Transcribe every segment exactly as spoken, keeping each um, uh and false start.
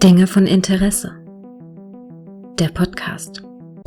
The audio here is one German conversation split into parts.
Dinge von Interesse. Der Podcast.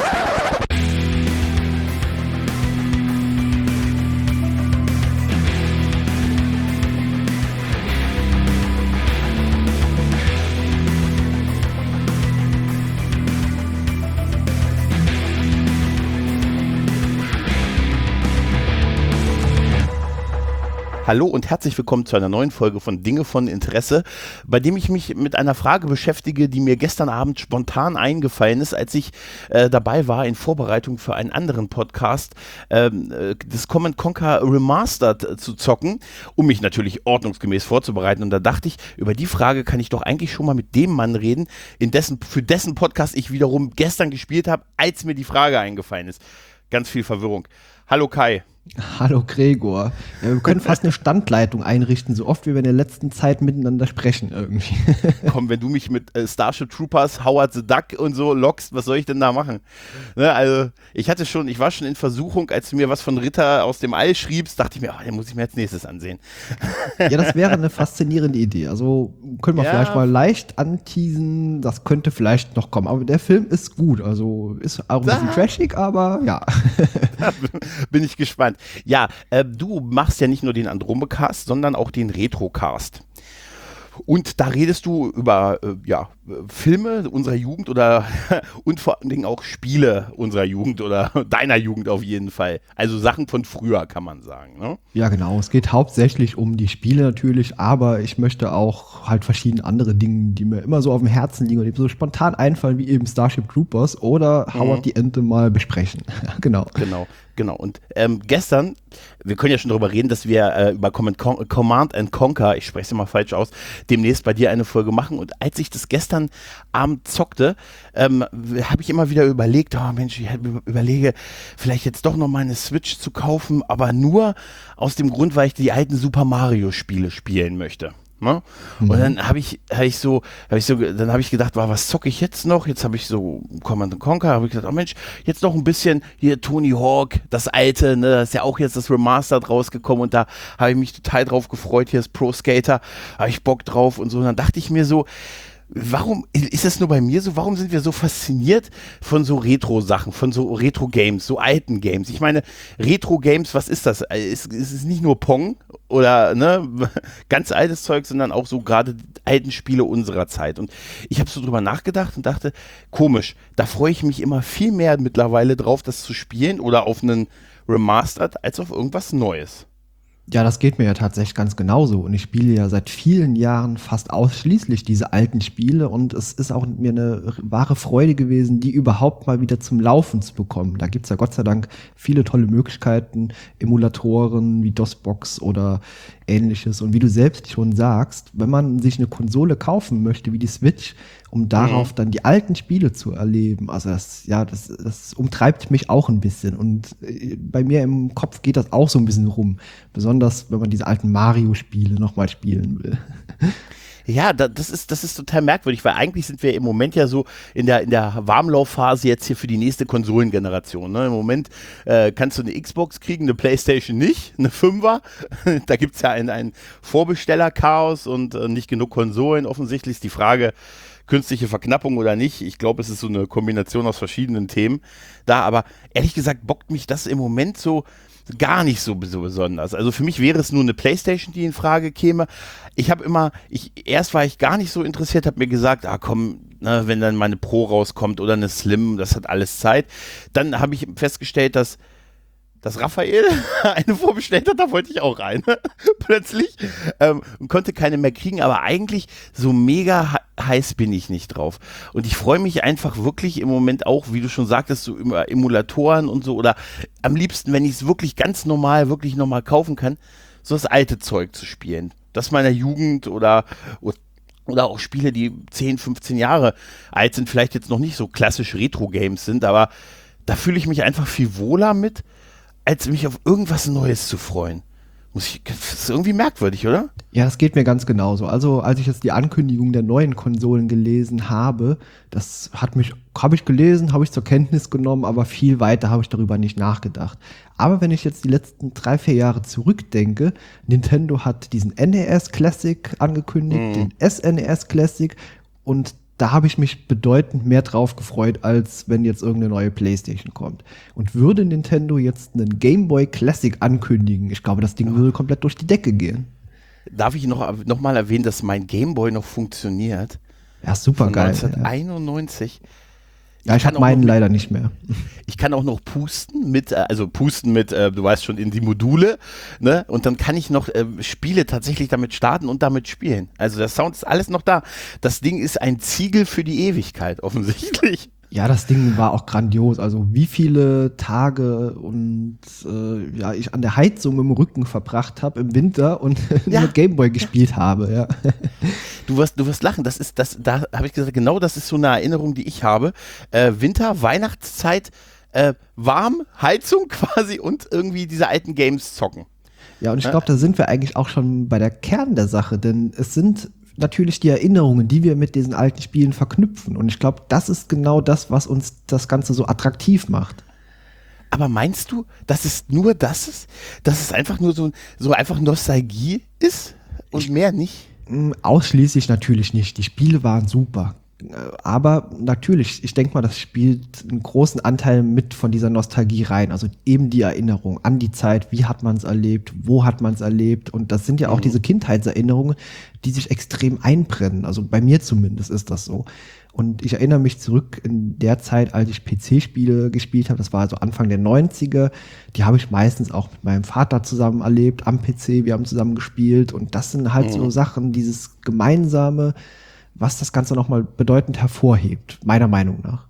Hallo und herzlich willkommen zu einer neuen Folge von Dinge von Interesse, bei dem ich mich mit einer Frage beschäftige, die mir gestern Abend spontan eingefallen ist, als ich äh, dabei war in Vorbereitung für einen anderen Podcast, ähm, äh, das Command and Conquer Remastered äh, zu zocken, um mich natürlich ordnungsgemäß vorzubereiten. Und da dachte ich, über die Frage kann ich doch eigentlich schon mal mit dem Mann reden, in dessen, für dessen Podcast ich wiederum gestern gespielt habe, als mir die Frage eingefallen ist. Ganz viel Verwirrung. Hallo Kai. Hallo Gregor. Ja, wir können fast eine Standleitung einrichten, so oft wie wir in der letzten Zeit miteinander sprechen irgendwie. Komm, wenn du mich mit äh, Starship Troopers, Howard the Duck und so lockst, was soll ich denn da machen? Ne, also ich hatte schon, ich war schon in Versuchung, als du mir was von Ritter aus dem All schriebst, dachte ich mir, oh, den muss ich mir als nächstes ansehen. Ja, das wäre eine faszinierende Idee. Also können wir ja vielleicht mal leicht anteasen, das könnte vielleicht noch kommen. Aber der Film ist gut, also ist auch ein bisschen da, trashig, aber ja. Da bin ich gespannt. Ja, äh, du machst ja nicht nur den Andromecast, sondern auch den Retrocast. Und da redest du über äh, ja, Filme unserer Jugend oder und vor allen Dingen auch Spiele unserer Jugend oder deiner Jugend auf jeden Fall. Also Sachen von früher, kann man sagen. Ne? Ja, genau. Es geht hauptsächlich um die Spiele natürlich, aber ich möchte auch halt verschiedene andere Dinge, die mir immer so auf dem Herzen liegen und die mir so spontan einfallen, wie eben Starship Troopers oder mhm. Howard die Ente mal besprechen. Genau. Genau. Genau, und ähm, gestern, wir können ja schon darüber reden, dass wir äh, über Command, Con- Command and Conquer, ich spreche es immer falsch aus, demnächst bei dir eine Folge machen. Und als ich das gestern Abend zockte, ähm, habe ich immer wieder überlegt, oh Mensch, ich überlege, vielleicht jetzt doch noch mal eine Switch zu kaufen, aber nur aus dem Grund, weil ich die alten Super Mario Spiele spielen möchte. Ne? Mhm. Und dann habe ich, hab ich so, hab ich so, dann habe ich gedacht, wow, was zocke ich jetzt noch? Jetzt habe ich so Command and Conquer, habe ich gedacht, oh Mensch, jetzt noch ein bisschen hier Tony Hawk, das alte, ne, das ist ja auch jetzt das Remastered rausgekommen und da habe ich mich total drauf gefreut, hier ist Pro Skater, habe ich Bock drauf und so. Und dann dachte ich mir so, warum ist es nur bei mir so? Warum sind wir so fasziniert von so Retro-Sachen, von so Retro-Games, so alten Games? Ich meine, Retro-Games, was ist das? Es ist nicht nur Pong oder ne, ganz altes Zeug, sondern auch so gerade alten Spiele unserer Zeit. Und ich habe so drüber nachgedacht und dachte, komisch, da freue ich mich immer viel mehr mittlerweile drauf, das zu spielen oder auf einen Remastered, als auf irgendwas Neues. Ja, das geht mir ja tatsächlich ganz genauso. Und ich spiele ja seit vielen Jahren fast ausschließlich diese alten Spiele. Und es ist auch mir eine wahre Freude gewesen, die überhaupt mal wieder zum Laufen zu bekommen. Da gibt's ja Gott sei Dank viele tolle Möglichkeiten, Emulatoren wie DOSBox oder ähnliches. Und wie du selbst schon sagst, wenn man sich eine Konsole kaufen möchte wie die Switch, um darauf mhm. dann die alten Spiele zu erleben. Also das, ja, das, das umtreibt mich auch ein bisschen. Und bei mir im Kopf geht das auch so ein bisschen rum. Besonders, wenn man diese alten Mario-Spiele nochmal spielen will. Ja, das ist, das ist total merkwürdig, weil eigentlich sind wir im Moment ja so in der, in der Warmlaufphase jetzt hier für die nächste Konsolengeneration. Ne? Im Moment äh, kannst du eine Xbox kriegen, eine Playstation nicht, eine Fünfer. Da gibt es ja ein, ein Vorbestellerchaos und äh, nicht genug Konsolen. Offensichtlich ist die Frage, künstliche Verknappung oder nicht. Ich glaube, es ist so eine Kombination aus verschiedenen Themen da. Aber ehrlich gesagt bockt mich das im Moment so gar nicht so, so besonders. Also für mich wäre es nur eine Playstation, die in Frage käme. Ich habe immer, ich, erst war ich gar nicht so interessiert, habe mir gesagt, ah komm, ne, wenn dann meine Pro rauskommt oder eine Slim, das hat alles Zeit. Dann habe ich festgestellt, dass dass Raphael eine vorbestellt hat, da wollte ich auch rein, plötzlich, ähm, und konnte keine mehr kriegen, aber eigentlich so mega heiß bin ich nicht drauf. Und ich freue mich einfach wirklich im Moment auch, wie du schon sagtest, so über Emulatoren und so, oder am liebsten, wenn ich es wirklich ganz normal, wirklich nochmal kaufen kann, so das alte Zeug zu spielen. Das meiner Jugend oder, oder auch Spiele, die zehn, fünfzehn Jahre alt sind, vielleicht jetzt noch nicht so klassisch Retro-Games sind, aber da fühle ich mich einfach viel wohler mit, als mich auf irgendwas Neues zu freuen. Muss ich, das ist irgendwie merkwürdig, oder? Ja, das geht mir ganz genauso. Also, als ich jetzt die Ankündigung der neuen Konsolen gelesen habe, das hat mich, habe ich gelesen, habe ich zur Kenntnis genommen, aber viel weiter habe ich darüber nicht nachgedacht. Aber wenn ich jetzt die letzten drei, vier Jahre zurückdenke, Nintendo hat diesen N E S Classic angekündigt, mhm. den S N E S Classic und da habe ich mich bedeutend mehr drauf gefreut, als wenn jetzt irgendeine neue PlayStation kommt. Und würde Nintendo jetzt einen Game Boy Classic ankündigen, ich glaube, das Ding würde komplett durch die Decke gehen. Darf ich noch, noch mal erwähnen, dass mein Game Boy noch funktioniert? Ja, super Von geil. neunzehnhunderteinundneunzig. Ja, ich, ich habe meinen leider nicht mehr. Ich kann auch noch pusten mit, also pusten mit, äh, du weißt schon, in die Module, ne? Und dann kann ich noch äh, Spiele tatsächlich damit starten und damit spielen. Also der Sound ist alles noch da. Das Ding ist ein Ziegel für die Ewigkeit, offensichtlich. Ja, das Ding war auch grandios. Also wie viele Tage und äh, ja, ich an der Heizung im Rücken verbracht habe im Winter und ja. mit Gameboy gespielt habe. Ja. Du wirst, du wirst lachen. Das ist, das, da habe ich gesagt, genau das ist so eine Erinnerung, die ich habe. Äh, Winter, Weihnachtszeit, äh, warm, Heizung quasi und irgendwie diese alten Games zocken. Ja, und ich glaube, da sind wir eigentlich auch schon bei der Kern der Sache, denn es sind natürlich die Erinnerungen, die wir mit diesen alten Spielen verknüpfen. Und ich glaube, das ist genau das, was uns das Ganze so attraktiv macht. Aber meinst du, dass es nur das ist? Dass es einfach nur so, so einfach Nostalgie ist und ich, mehr nicht? Ausschließlich natürlich nicht. Die Spiele waren super. Aber natürlich, ich denke mal, das spielt einen großen Anteil mit von dieser Nostalgie rein. Also eben die Erinnerung an die Zeit, wie hat man es erlebt, wo hat man es erlebt. Und das sind ja auch mhm. diese Kindheitserinnerungen, die sich extrem einbrennen. Also bei mir zumindest ist das so. Und ich erinnere mich zurück in der Zeit, als ich P C-Spiele gespielt habe, das war also Anfang der neunziger, die habe ich meistens auch mit meinem Vater zusammen erlebt, am P C, wir haben zusammen gespielt. Und das sind halt mhm. so Sachen, dieses gemeinsame, was das Ganze nochmal bedeutend hervorhebt, meiner Meinung nach.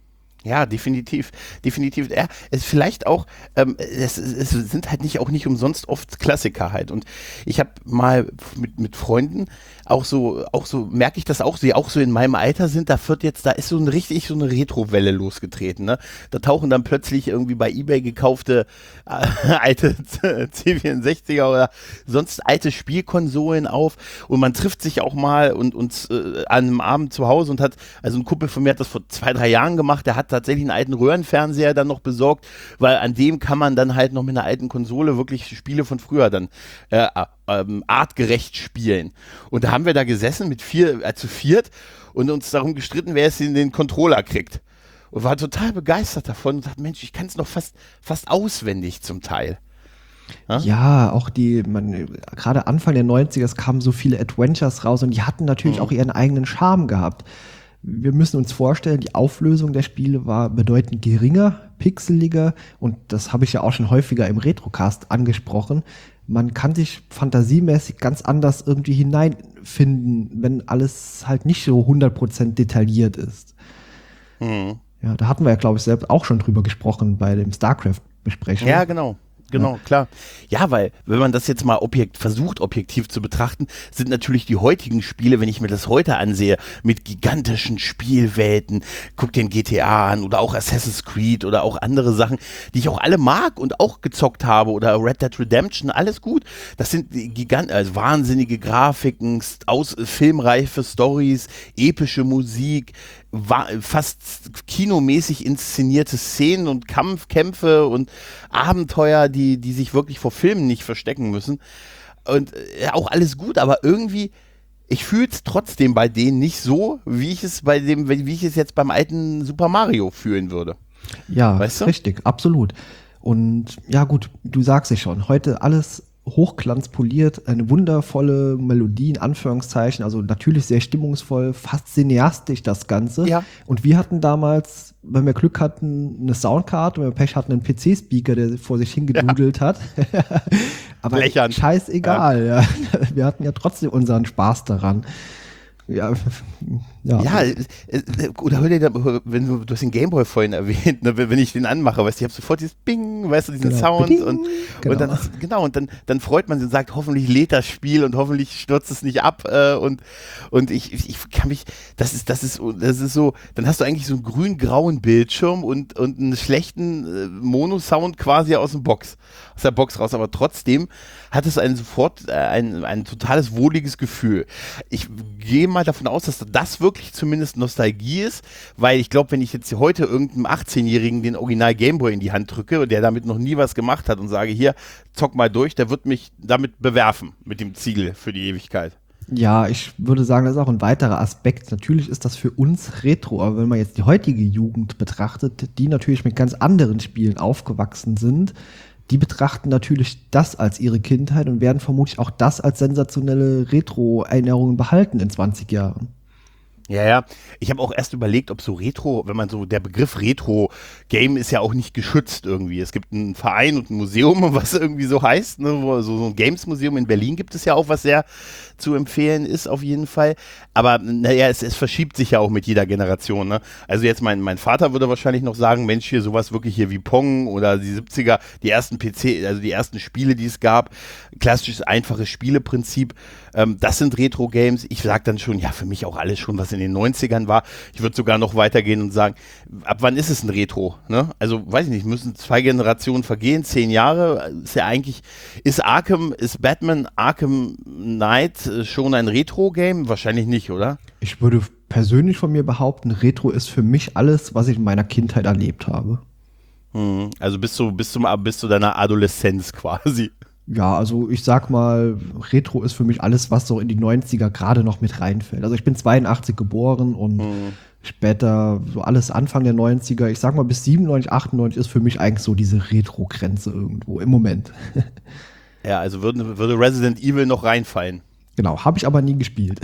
Ja, definitiv, definitiv. Ja, es vielleicht auch, ähm, es, es sind halt nicht auch nicht umsonst oft Klassiker halt. Und ich habe mal mit mit Freunden auch so, auch so merke ich das auch, die auch so in meinem Alter sind. Da wird jetzt, da ist so ein richtig so eine Retro-Welle losgetreten. Ne? Da tauchen dann plötzlich irgendwie bei eBay gekaufte äh, alte C vierundsechziger oder sonst alte Spielkonsolen auf und man trifft sich auch mal und und äh, an einem Abend zu Hause und hat, also ein Kumpel von mir hat das vor zwei drei Jahren gemacht. Der hat tatsächlich einen alten Röhrenfernseher dann noch besorgt, weil an dem kann man dann halt noch mit einer alten Konsole wirklich Spiele von früher dann äh, ähm, artgerecht spielen. Und da haben wir da gesessen mit vier, äh, zu viert und uns darum gestritten, wer es in den Controller kriegt. Und war total begeistert davon und dachte, Mensch, ich kann es noch fast, fast auswendig zum Teil. Ja, ja auch die, man, gerade Anfang der neunziger, es kamen so viele Adventures raus und die hatten natürlich mhm. auch ihren eigenen Charme gehabt. Wir müssen uns vorstellen, die Auflösung der Spiele war bedeutend geringer, pixeliger und das habe ich ja auch schon häufiger im Retrocast angesprochen. Man kann sich fantasiemäßig ganz anders irgendwie hineinfinden, wenn alles halt nicht so hundert Prozent detailliert ist. Mhm. Ja, da hatten wir ja, glaube ich, selbst auch schon drüber gesprochen bei dem StarCraft-Besprechung. Ja, genau. Genau, ja. Klar. Ja, weil, wenn man das jetzt mal objekt, versucht, objektiv zu betrachten, sind natürlich die heutigen Spiele, wenn ich mir das heute ansehe, mit gigantischen Spielwelten, guck den G T A an oder auch Assassin's Creed oder auch andere Sachen, die ich auch alle mag und auch gezockt habe oder Red Dead Redemption, alles gut. Das sind gigant, also wahnsinnige Grafiken, aus, filmreife Storys, epische Musik, war fast kinomäßig inszenierte Szenen und Kampfkämpfe und Abenteuer, die, die sich wirklich vor Filmen nicht verstecken müssen. Und ja, auch alles gut, aber irgendwie, ich fühle es trotzdem bei denen nicht so, wie ich es bei dem, wie ich es jetzt beim alten Super Mario fühlen würde. Ja, weißt du? Richtig, absolut. Und ja gut, du sagst es schon, heute alles hochglanzpoliert, eine wundervolle Melodie in Anführungszeichen, also natürlich sehr stimmungsvoll, fast cineastisch das Ganze. Ja. Und wir hatten damals, wenn wir Glück hatten, eine Soundcard und wenn wir Pech hatten, einen P C-Speaker, der vor sich hingedudelt ja. hat. Aber Blechern. Scheißegal, ja. Ja. Wir hatten ja trotzdem unseren Spaß daran. Ja, ja. ja äh, oder hör dir da, wenn du, du hast den Gameboy vorhin erwähnt, ne, wenn ich den anmache, weißt du, ich habe sofort dieses Bing, weißt du, diesen genau. Sound Bing, und, genau. und dann genau und dann, dann freut man sich und sagt, hoffentlich lädt das Spiel und hoffentlich stürzt es nicht ab äh, und und ich, ich, ich kann mich, das ist das ist das ist so, dann hast du eigentlich so einen grün-grauen Bildschirm und und einen schlechten äh, Mono-Sound quasi aus dem Box, aus der Box raus, aber trotzdem hat es ein sofort äh, ein ein totales wohliges Gefühl. Ich gehe mal davon aus, dass das wirklich zumindest Nostalgie ist, weil ich glaube, wenn ich jetzt heute irgendeinem achtzehnjährigen den Original Gameboy in die Hand drücke, der damit noch nie was gemacht hat und sage, hier, zock mal durch, der wird mich damit bewerfen, mit dem Ziegel für die Ewigkeit. Ja, ich würde sagen, das ist auch ein weiterer Aspekt. Natürlich ist das für uns Retro, aber wenn man jetzt die heutige Jugend betrachtet, die natürlich mit ganz anderen Spielen aufgewachsen sind, die betrachten natürlich das als ihre Kindheit und werden vermutlich auch das als sensationelle Retro-Erinnerungen behalten in zwanzig Jahren. Ja, ja. Ich habe auch erst überlegt, ob so Retro, wenn man so, der Begriff Retro-Game ist ja auch nicht geschützt irgendwie. Es gibt einen Verein und ein Museum, was irgendwie so heißt, ne? So, so ein Games-Museum in Berlin gibt es ja auch, was sehr zu empfehlen ist auf jeden Fall. Aber naja, es, es verschiebt sich ja auch mit jeder Generation. Ne? Also jetzt mein, mein Vater würde wahrscheinlich noch sagen, Mensch, hier sowas wirklich hier wie Pong oder die siebziger, die ersten P C, also die ersten Spiele, die es gab, klassisches, einfaches Spieleprinzip, ähm, das sind Retro-Games. Ich sage dann schon, ja, für mich auch alles schon, was in den neunzigern war. Ich würde sogar noch weitergehen und sagen, ab wann ist es ein Retro? Ne? Also, weiß ich nicht, müssen zwei Generationen vergehen, zehn Jahre, ist ja eigentlich, ist Arkham, ist Batman Arkham Knight schon ein Retro-Game? Wahrscheinlich nicht, oder? Ich würde persönlich von mir behaupten, Retro ist für mich alles, was ich in meiner Kindheit erlebt habe. Hm, also bis zu, bis, zum, bis zu deiner Adoleszenz quasi. Ja, also ich sag mal, Retro ist für mich alles, was so in die neunziger gerade noch mit reinfällt. Also ich bin zweiundachtzig geboren und hm. später so alles Anfang der neunziger, ich sag mal bis siebenundneunzig, achtundneunzig ist für mich eigentlich so diese Retro-Grenze irgendwo im Moment. Ja, also würde, würde Resident Evil noch reinfallen. Genau, habe ich aber nie gespielt.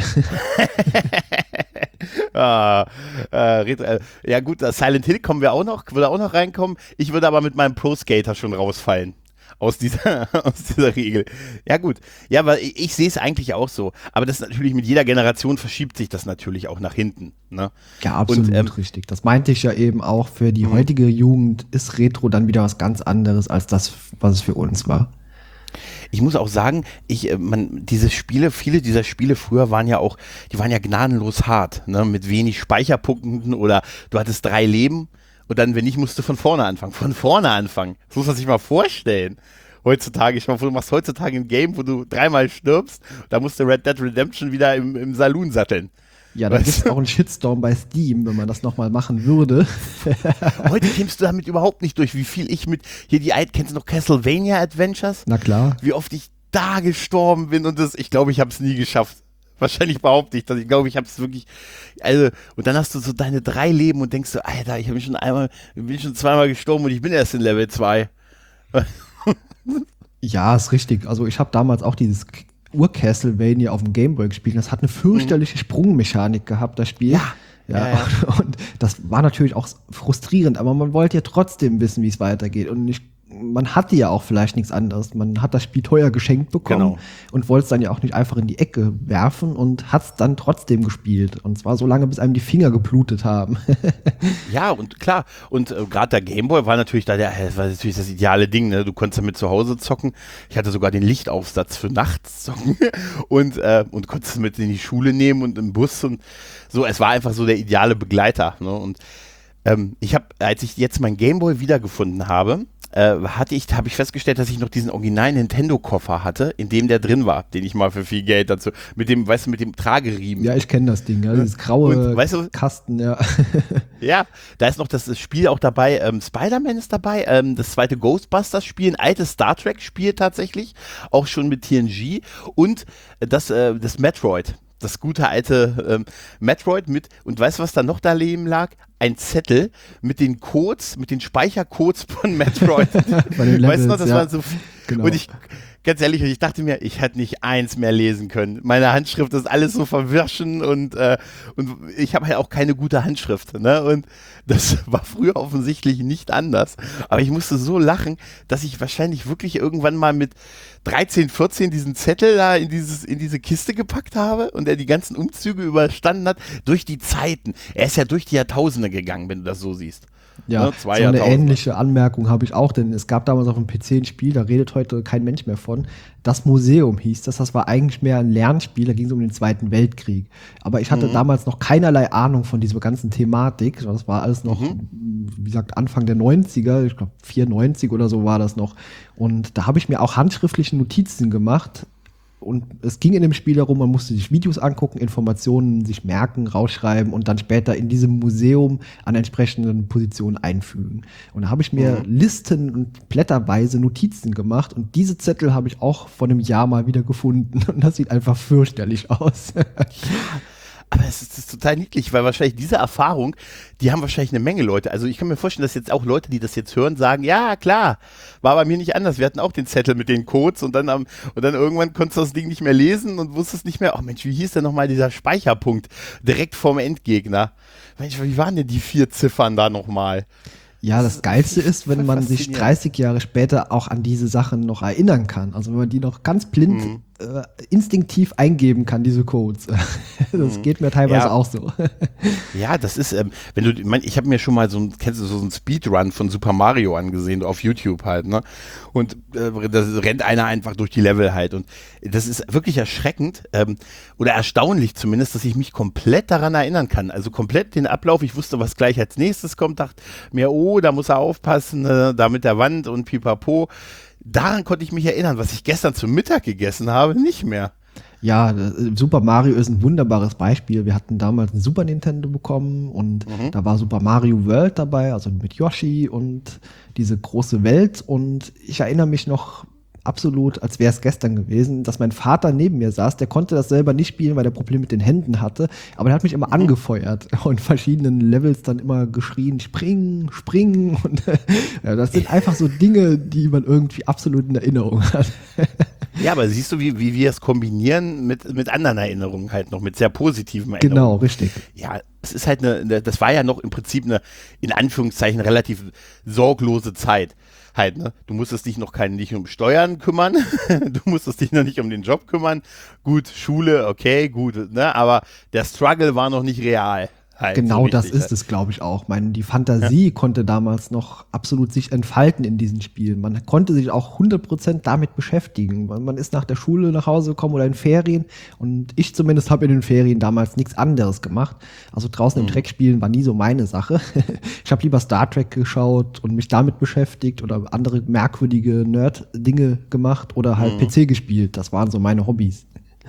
ah, äh, äh, ja gut, Silent Hill kommen wir auch noch, würde auch noch reinkommen. Ich würde aber mit meinem Pro Skater schon rausfallen. Aus dieser, aus dieser Regel. Ja gut, ja, weil ich, ich sehe es eigentlich auch so. Aber das ist natürlich mit jeder Generation verschiebt sich das natürlich auch nach hinten. Ne? Ja, absolut. Und, ähm, richtig. Das meinte ich ja eben auch, für die heutige Jugend ist Retro dann wieder was ganz anderes als das, was es für uns war. Ich muss auch sagen, ich, man, diese Spiele, viele dieser Spiele früher waren ja auch, die waren ja gnadenlos hart, ne? Mit wenig Speicherpunkten oder du hattest drei Leben und dann, wenn nicht, musst du von vorne anfangen. Von vorne anfangen. Das muss man sich mal vorstellen. Heutzutage, ich meine, du machst heutzutage ein Game, wo du dreimal stirbst, da musst du Red Dead Redemption wieder im, im Saloon satteln. Ja, da gibt es auch einen Shitstorm bei Steam, wenn man das nochmal machen würde. Heute kämst du damit überhaupt nicht durch, wie viel ich mit, hier die alten, kennst du noch Castlevania Adventures? Na klar. Wie oft ich da gestorben bin und das, ich glaube, ich habe es nie geschafft. Wahrscheinlich behaupte ich das. Ich glaube, ich habe es wirklich, also, und dann hast du so deine drei Leben und denkst so, Alter, ich habe schon einmal, bin schon zweimal gestorben und ich bin erst in Level zwei. Ja, ist richtig. Also ich habe damals auch dieses Ur-Castlevania auf dem Gameboy gespielt. Das hat eine fürchterliche Sprungmechanik gehabt, das Spiel. Ja. Ja, ja, ja. Und, und das war natürlich auch frustrierend, aber man wollte ja trotzdem wissen, wie es weitergeht. Und ich, man hatte ja auch vielleicht nichts anderes. Man hat das Spiel teuer geschenkt bekommen Genau. und wollte es dann ja auch nicht einfach in die Ecke werfen und hat es dann trotzdem gespielt. Und zwar so lange, bis einem die Finger geblutet haben. Ja, und klar. Und äh, gerade der Gameboy war natürlich da, der, das war natürlich das ideale Ding. Ne? Du konntest damit zu Hause zocken. Ich hatte sogar den Lichtaufsatz für nachts zocken und, äh, und konntest mit in die Schule nehmen und im Bus und so. Es war einfach so der ideale Begleiter. Ne? Und ähm, ich habe, als ich jetzt mein Gameboy wiedergefunden habe, äh, hatte ich, habe ich festgestellt, dass ich noch diesen originalen Nintendo-Koffer hatte, in dem der drin war, den ich mal für viel Geld dazu, mit dem, weißt du, mit dem Trageriemen. Ja, ich kenne das Ding, ja, dieses graue und, weißt du, Kasten, ja. Ja, da ist noch das, das Spiel auch dabei, ähm, Spider-Man ist dabei, ähm, das zweite Ghostbusters-Spiel, ein altes Star Trek-Spiel tatsächlich, auch schon mit T N G und das, äh, das Metroid. Das gute alte ähm, Metroid mit, und weißt du, was da noch daneben lag? Ein Zettel mit den Codes, mit den Speichercodes von Metroid. Bei den Levels, weißt du noch, das ja. war so, Genau. Und ich, ganz ehrlich, ich dachte mir, ich hätte nicht eins mehr lesen können. Meine Handschrift ist alles so verwirrschen und, äh, und ich habe halt auch keine gute Handschrift. Ne? Und das war früher offensichtlich nicht anders. Aber ich musste so lachen, dass ich wahrscheinlich wirklich irgendwann mal mit dreizehn, vierzehn diesen Zettel da in, dieses, in diese Kiste gepackt habe und er die ganzen Umzüge überstanden hat durch die Zeiten. Er ist ja durch die Jahrtausende gegangen, wenn du das so siehst. Ja, ne? Zwei so eine Jahrtausende. ähnliche Anmerkung habe ich auch, denn es gab damals auf dem P C ein Spiel, da redet heute kein Mensch mehr von. Das Museum hieß das, das war eigentlich mehr ein Lernspiel, da ging es um den Zweiten Weltkrieg. Aber ich hatte mhm. damals noch keinerlei Ahnung von dieser ganzen Thematik. Das war alles noch, mhm. wie gesagt, Anfang der neunziger, ich glaube vierundneunzig oder so war das noch. Und da habe ich mir auch handschriftliche Notizen gemacht, Und es ging in dem Spiel darum, man musste sich Videos angucken, Informationen sich merken, rausschreiben und dann später in diesem Museum an entsprechenden Positionen einfügen. Und da habe ich mir mhm. Listen und blätterweise Notizen gemacht und diese Zettel habe ich auch vor einem Jahr mal wieder gefunden. Und das sieht einfach fürchterlich aus. Ja. Aber es ist, es ist total niedlich, weil wahrscheinlich diese Erfahrung, die haben wahrscheinlich eine Menge Leute. Also ich kann mir vorstellen, dass jetzt auch Leute, die das jetzt hören, sagen, ja klar, war bei mir nicht anders. Wir hatten auch den Zettel mit den Codes und dann, am, und dann irgendwann konntest du das Ding nicht mehr lesen und wusstest nicht mehr, oh Mensch, wie hieß denn nochmal dieser Speicherpunkt direkt vorm Endgegner? Mensch, wie waren denn die vier Ziffern da nochmal? Ja, das Geilste ist, wenn man sich dreißig Jahre später auch an diese Sachen noch erinnern kann. Also wenn man die noch ganz blind mhm. äh, instinktiv eingeben kann, diese Codes. Das mhm. geht mir teilweise ja. auch so. Ja, das ist, ähm, wenn du, ich, mein, ich habe mir schon mal so ein, kennst du so einen Speedrun von Super Mario angesehen, auf YouTube halt, ne? Und äh, da rennt einer einfach durch die Level halt. Und das ist wirklich erschreckend, ähm, oder erstaunlich zumindest, dass ich mich komplett daran erinnern kann. Also komplett den Ablauf. Ich wusste, was gleich als nächstes kommt, dachte mir, oh, da muss er aufpassen, äh, da mit der Wand und pipapo. Daran konnte ich mich erinnern, was ich gestern zum Mittag gegessen habe, nicht mehr. Ja, Super Mario ist ein wunderbares Beispiel. Wir hatten damals ein Super Nintendo bekommen und mhm. da war Super Mario World dabei, also mit Yoshi und diese große Welt. Und ich erinnere mich noch absolut, als wäre es gestern gewesen, dass mein Vater neben mir saß. Der konnte das selber nicht spielen, weil er Probleme mit den Händen hatte. Aber er hat mich immer mhm. angefeuert und verschiedenen Levels dann immer geschrien, springen, springen. Und ja, das sind einfach so Dinge, die man irgendwie absolut in Erinnerung hat. Ja, aber siehst du, wie, wie wir es kombinieren mit, mit anderen Erinnerungen halt noch, mit sehr positiven Erinnerungen. Genau, richtig. Ja, es ist halt eine, das war ja noch im Prinzip eine, in Anführungszeichen, relativ sorglose Zeit. Halt, ne? Du musstest dich noch kein, nicht um Steuern kümmern, du musstest dich noch nicht um den Job kümmern. Gut, Schule, okay, gut, ne? Aber der Struggle war noch nicht real. Halt, genau so das ist halt. es, glaube ich auch. Ich meine, die Fantasie ja. konnte damals noch absolut sich entfalten in diesen Spielen. Man konnte sich auch hundert Prozent damit beschäftigen. Man ist nach der Schule nach Hause gekommen oder in Ferien und ich zumindest habe in den Ferien damals nichts anderes gemacht. Also draußen mhm. im Dreck spielen war nie so meine Sache. Ich habe lieber Star Trek geschaut und mich damit beschäftigt oder andere merkwürdige Nerd-Dinge gemacht oder halt mhm. P C gespielt. Das waren so meine Hobbys.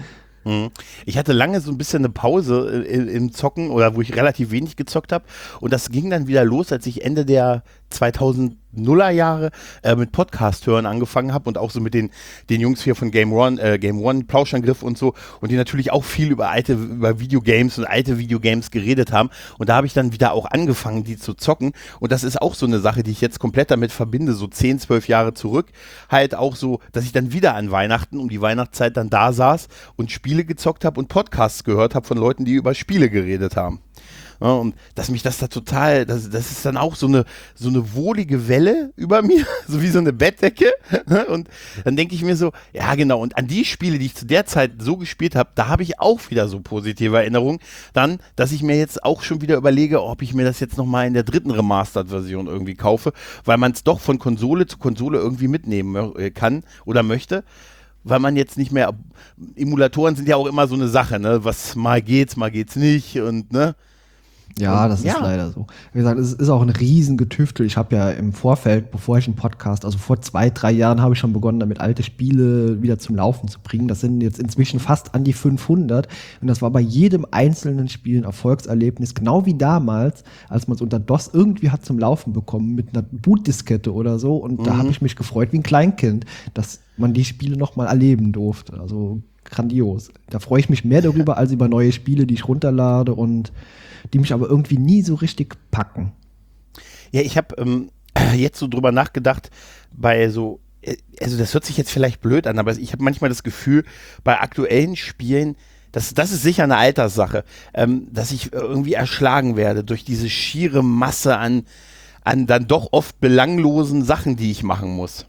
Ich hatte lange so ein bisschen eine Pause im Zocken oder wo ich relativ wenig gezockt habe und das ging dann wieder los, als ich Ende der zweitausenduller Jahre äh, mit Podcast hören angefangen habe und auch so mit den, den Jungs hier von Game One, äh, Game One, Plauschangriff und so und die natürlich auch viel über alte, über Videogames und alte Videogames geredet haben und da habe ich dann wieder auch angefangen, die zu zocken und das ist auch so eine Sache, die ich jetzt komplett damit verbinde, so zehn, zwölf Jahre zurück, halt auch so, dass ich dann wieder an Weihnachten um die Weihnachtszeit dann da saß und Spiele gezockt habe und Podcasts gehört habe von Leuten, die über Spiele geredet haben. Ja, und dass mich das da total, das, das ist dann auch so eine, so eine wohlige Welle über mir, so wie so eine Bettdecke. Und dann denke ich mir so, ja genau, und an die Spiele, die ich zu der Zeit so gespielt habe, da habe ich auch wieder so positive Erinnerungen. Dann, dass ich mir jetzt auch schon wieder überlege, ob ich mir das jetzt nochmal in der dritten Remastered-Version irgendwie kaufe, weil man es doch von Konsole zu Konsole irgendwie mitnehmen kann oder möchte. Weil man jetzt nicht mehr, Emulatoren sind ja auch immer so eine Sache, ne, was mal geht's, mal geht's nicht und ne. Ja, das ist ja. leider so. Wie gesagt, es ist auch ein Riesengetüftel. Ich habe ja im Vorfeld, bevor ich einen Podcast, also vor zwei, drei Jahren habe ich schon begonnen, damit alte Spiele wieder zum Laufen zu bringen. Das sind jetzt inzwischen fast an die fünfhundert. Und das war bei jedem einzelnen Spiel ein Erfolgserlebnis. Genau wie damals, als man es unter DOS irgendwie hat zum Laufen bekommen, mit einer Bootdiskette oder so. Und mhm. da habe ich mich gefreut wie ein Kleinkind, dass man die Spiele noch mal erleben durfte. Also grandios. Da freue ich mich mehr darüber, als über neue Spiele, die ich runterlade und die mich aber irgendwie nie so richtig packen. Ja, ich habe ähm, jetzt so drüber nachgedacht, bei so, also das hört sich jetzt vielleicht blöd an, aber ich habe manchmal das Gefühl, bei aktuellen Spielen, das, das ist sicher eine Alterssache, ähm, dass ich irgendwie erschlagen werde durch diese schiere Masse an, an dann doch oft belanglosen Sachen, die ich machen muss.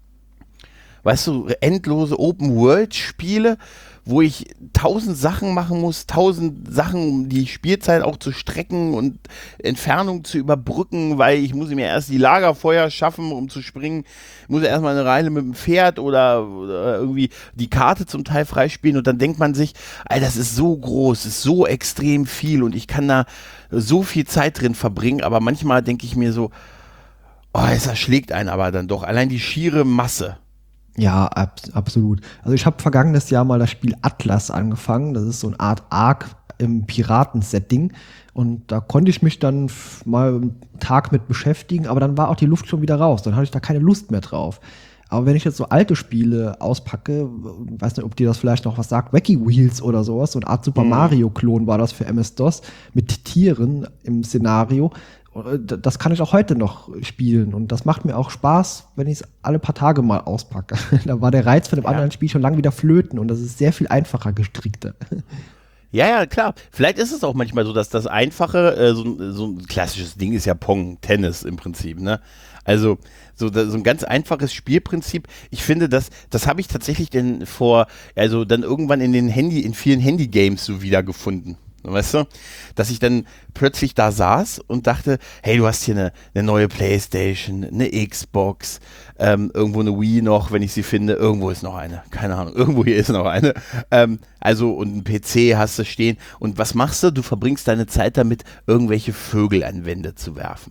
Weißt du, endlose Open-World-Spiele, wo ich tausend Sachen machen muss, tausend Sachen, um die Spielzeit auch zu strecken und Entfernung zu überbrücken, weil ich muss mir erst die Lagerfeuer schaffen, um zu springen. Ich muss erstmal eine Reile mit dem Pferd oder, oder irgendwie die Karte zum Teil freispielen und dann denkt man sich, Alter, das ist so groß, ist so extrem viel und ich kann da so viel Zeit drin verbringen, aber manchmal denke ich mir so, oh, es erschlägt einen aber dann doch, allein die schiere Masse. Ja, ab, absolut. Also ich habe vergangenes Jahr mal das Spiel Atlas angefangen. Das ist so eine Art Ark im Piraten-Setting. Und da konnte ich mich dann f- mal einen Tag mit beschäftigen, aber dann war auch die Luft schon wieder raus. Dann hatte ich da keine Lust mehr drauf. Aber wenn ich jetzt so alte Spiele auspacke, weiß nicht, ob dir das vielleicht noch was sagt, Wacky Wheels oder sowas, so eine Art Super Mhm. Mario-Klon war das für M S-DOS mit Tieren im Szenario. Das kann ich auch heute noch spielen und das macht mir auch Spaß, wenn ich es alle paar Tage mal auspacke. Da war der Reiz von dem Ja. anderen Spiel schon lange wieder flöten und das ist sehr viel einfacher gestrickter. Ja, ja, klar. Vielleicht ist es auch manchmal so, dass das Einfache, äh, so, ein- so ein klassisches Ding ist ja Pong, Tennis im Prinzip, ne? Also so, da, so ein ganz einfaches Spielprinzip. Ich finde, das, das habe ich tatsächlich denn vor, also dann irgendwann in den Handy, in vielen Handy-Games so wiedergefunden. Weißt du? Dass ich dann plötzlich da saß und dachte, hey, du hast hier eine, eine neue Playstation, eine Xbox, ähm, irgendwo eine Wii noch, wenn ich sie finde, irgendwo ist noch eine, keine Ahnung, irgendwo hier ist noch eine. Ähm, also und ein P C hast du stehen und was machst du? Du verbringst deine Zeit damit, irgendwelche Vögel an Wände zu werfen.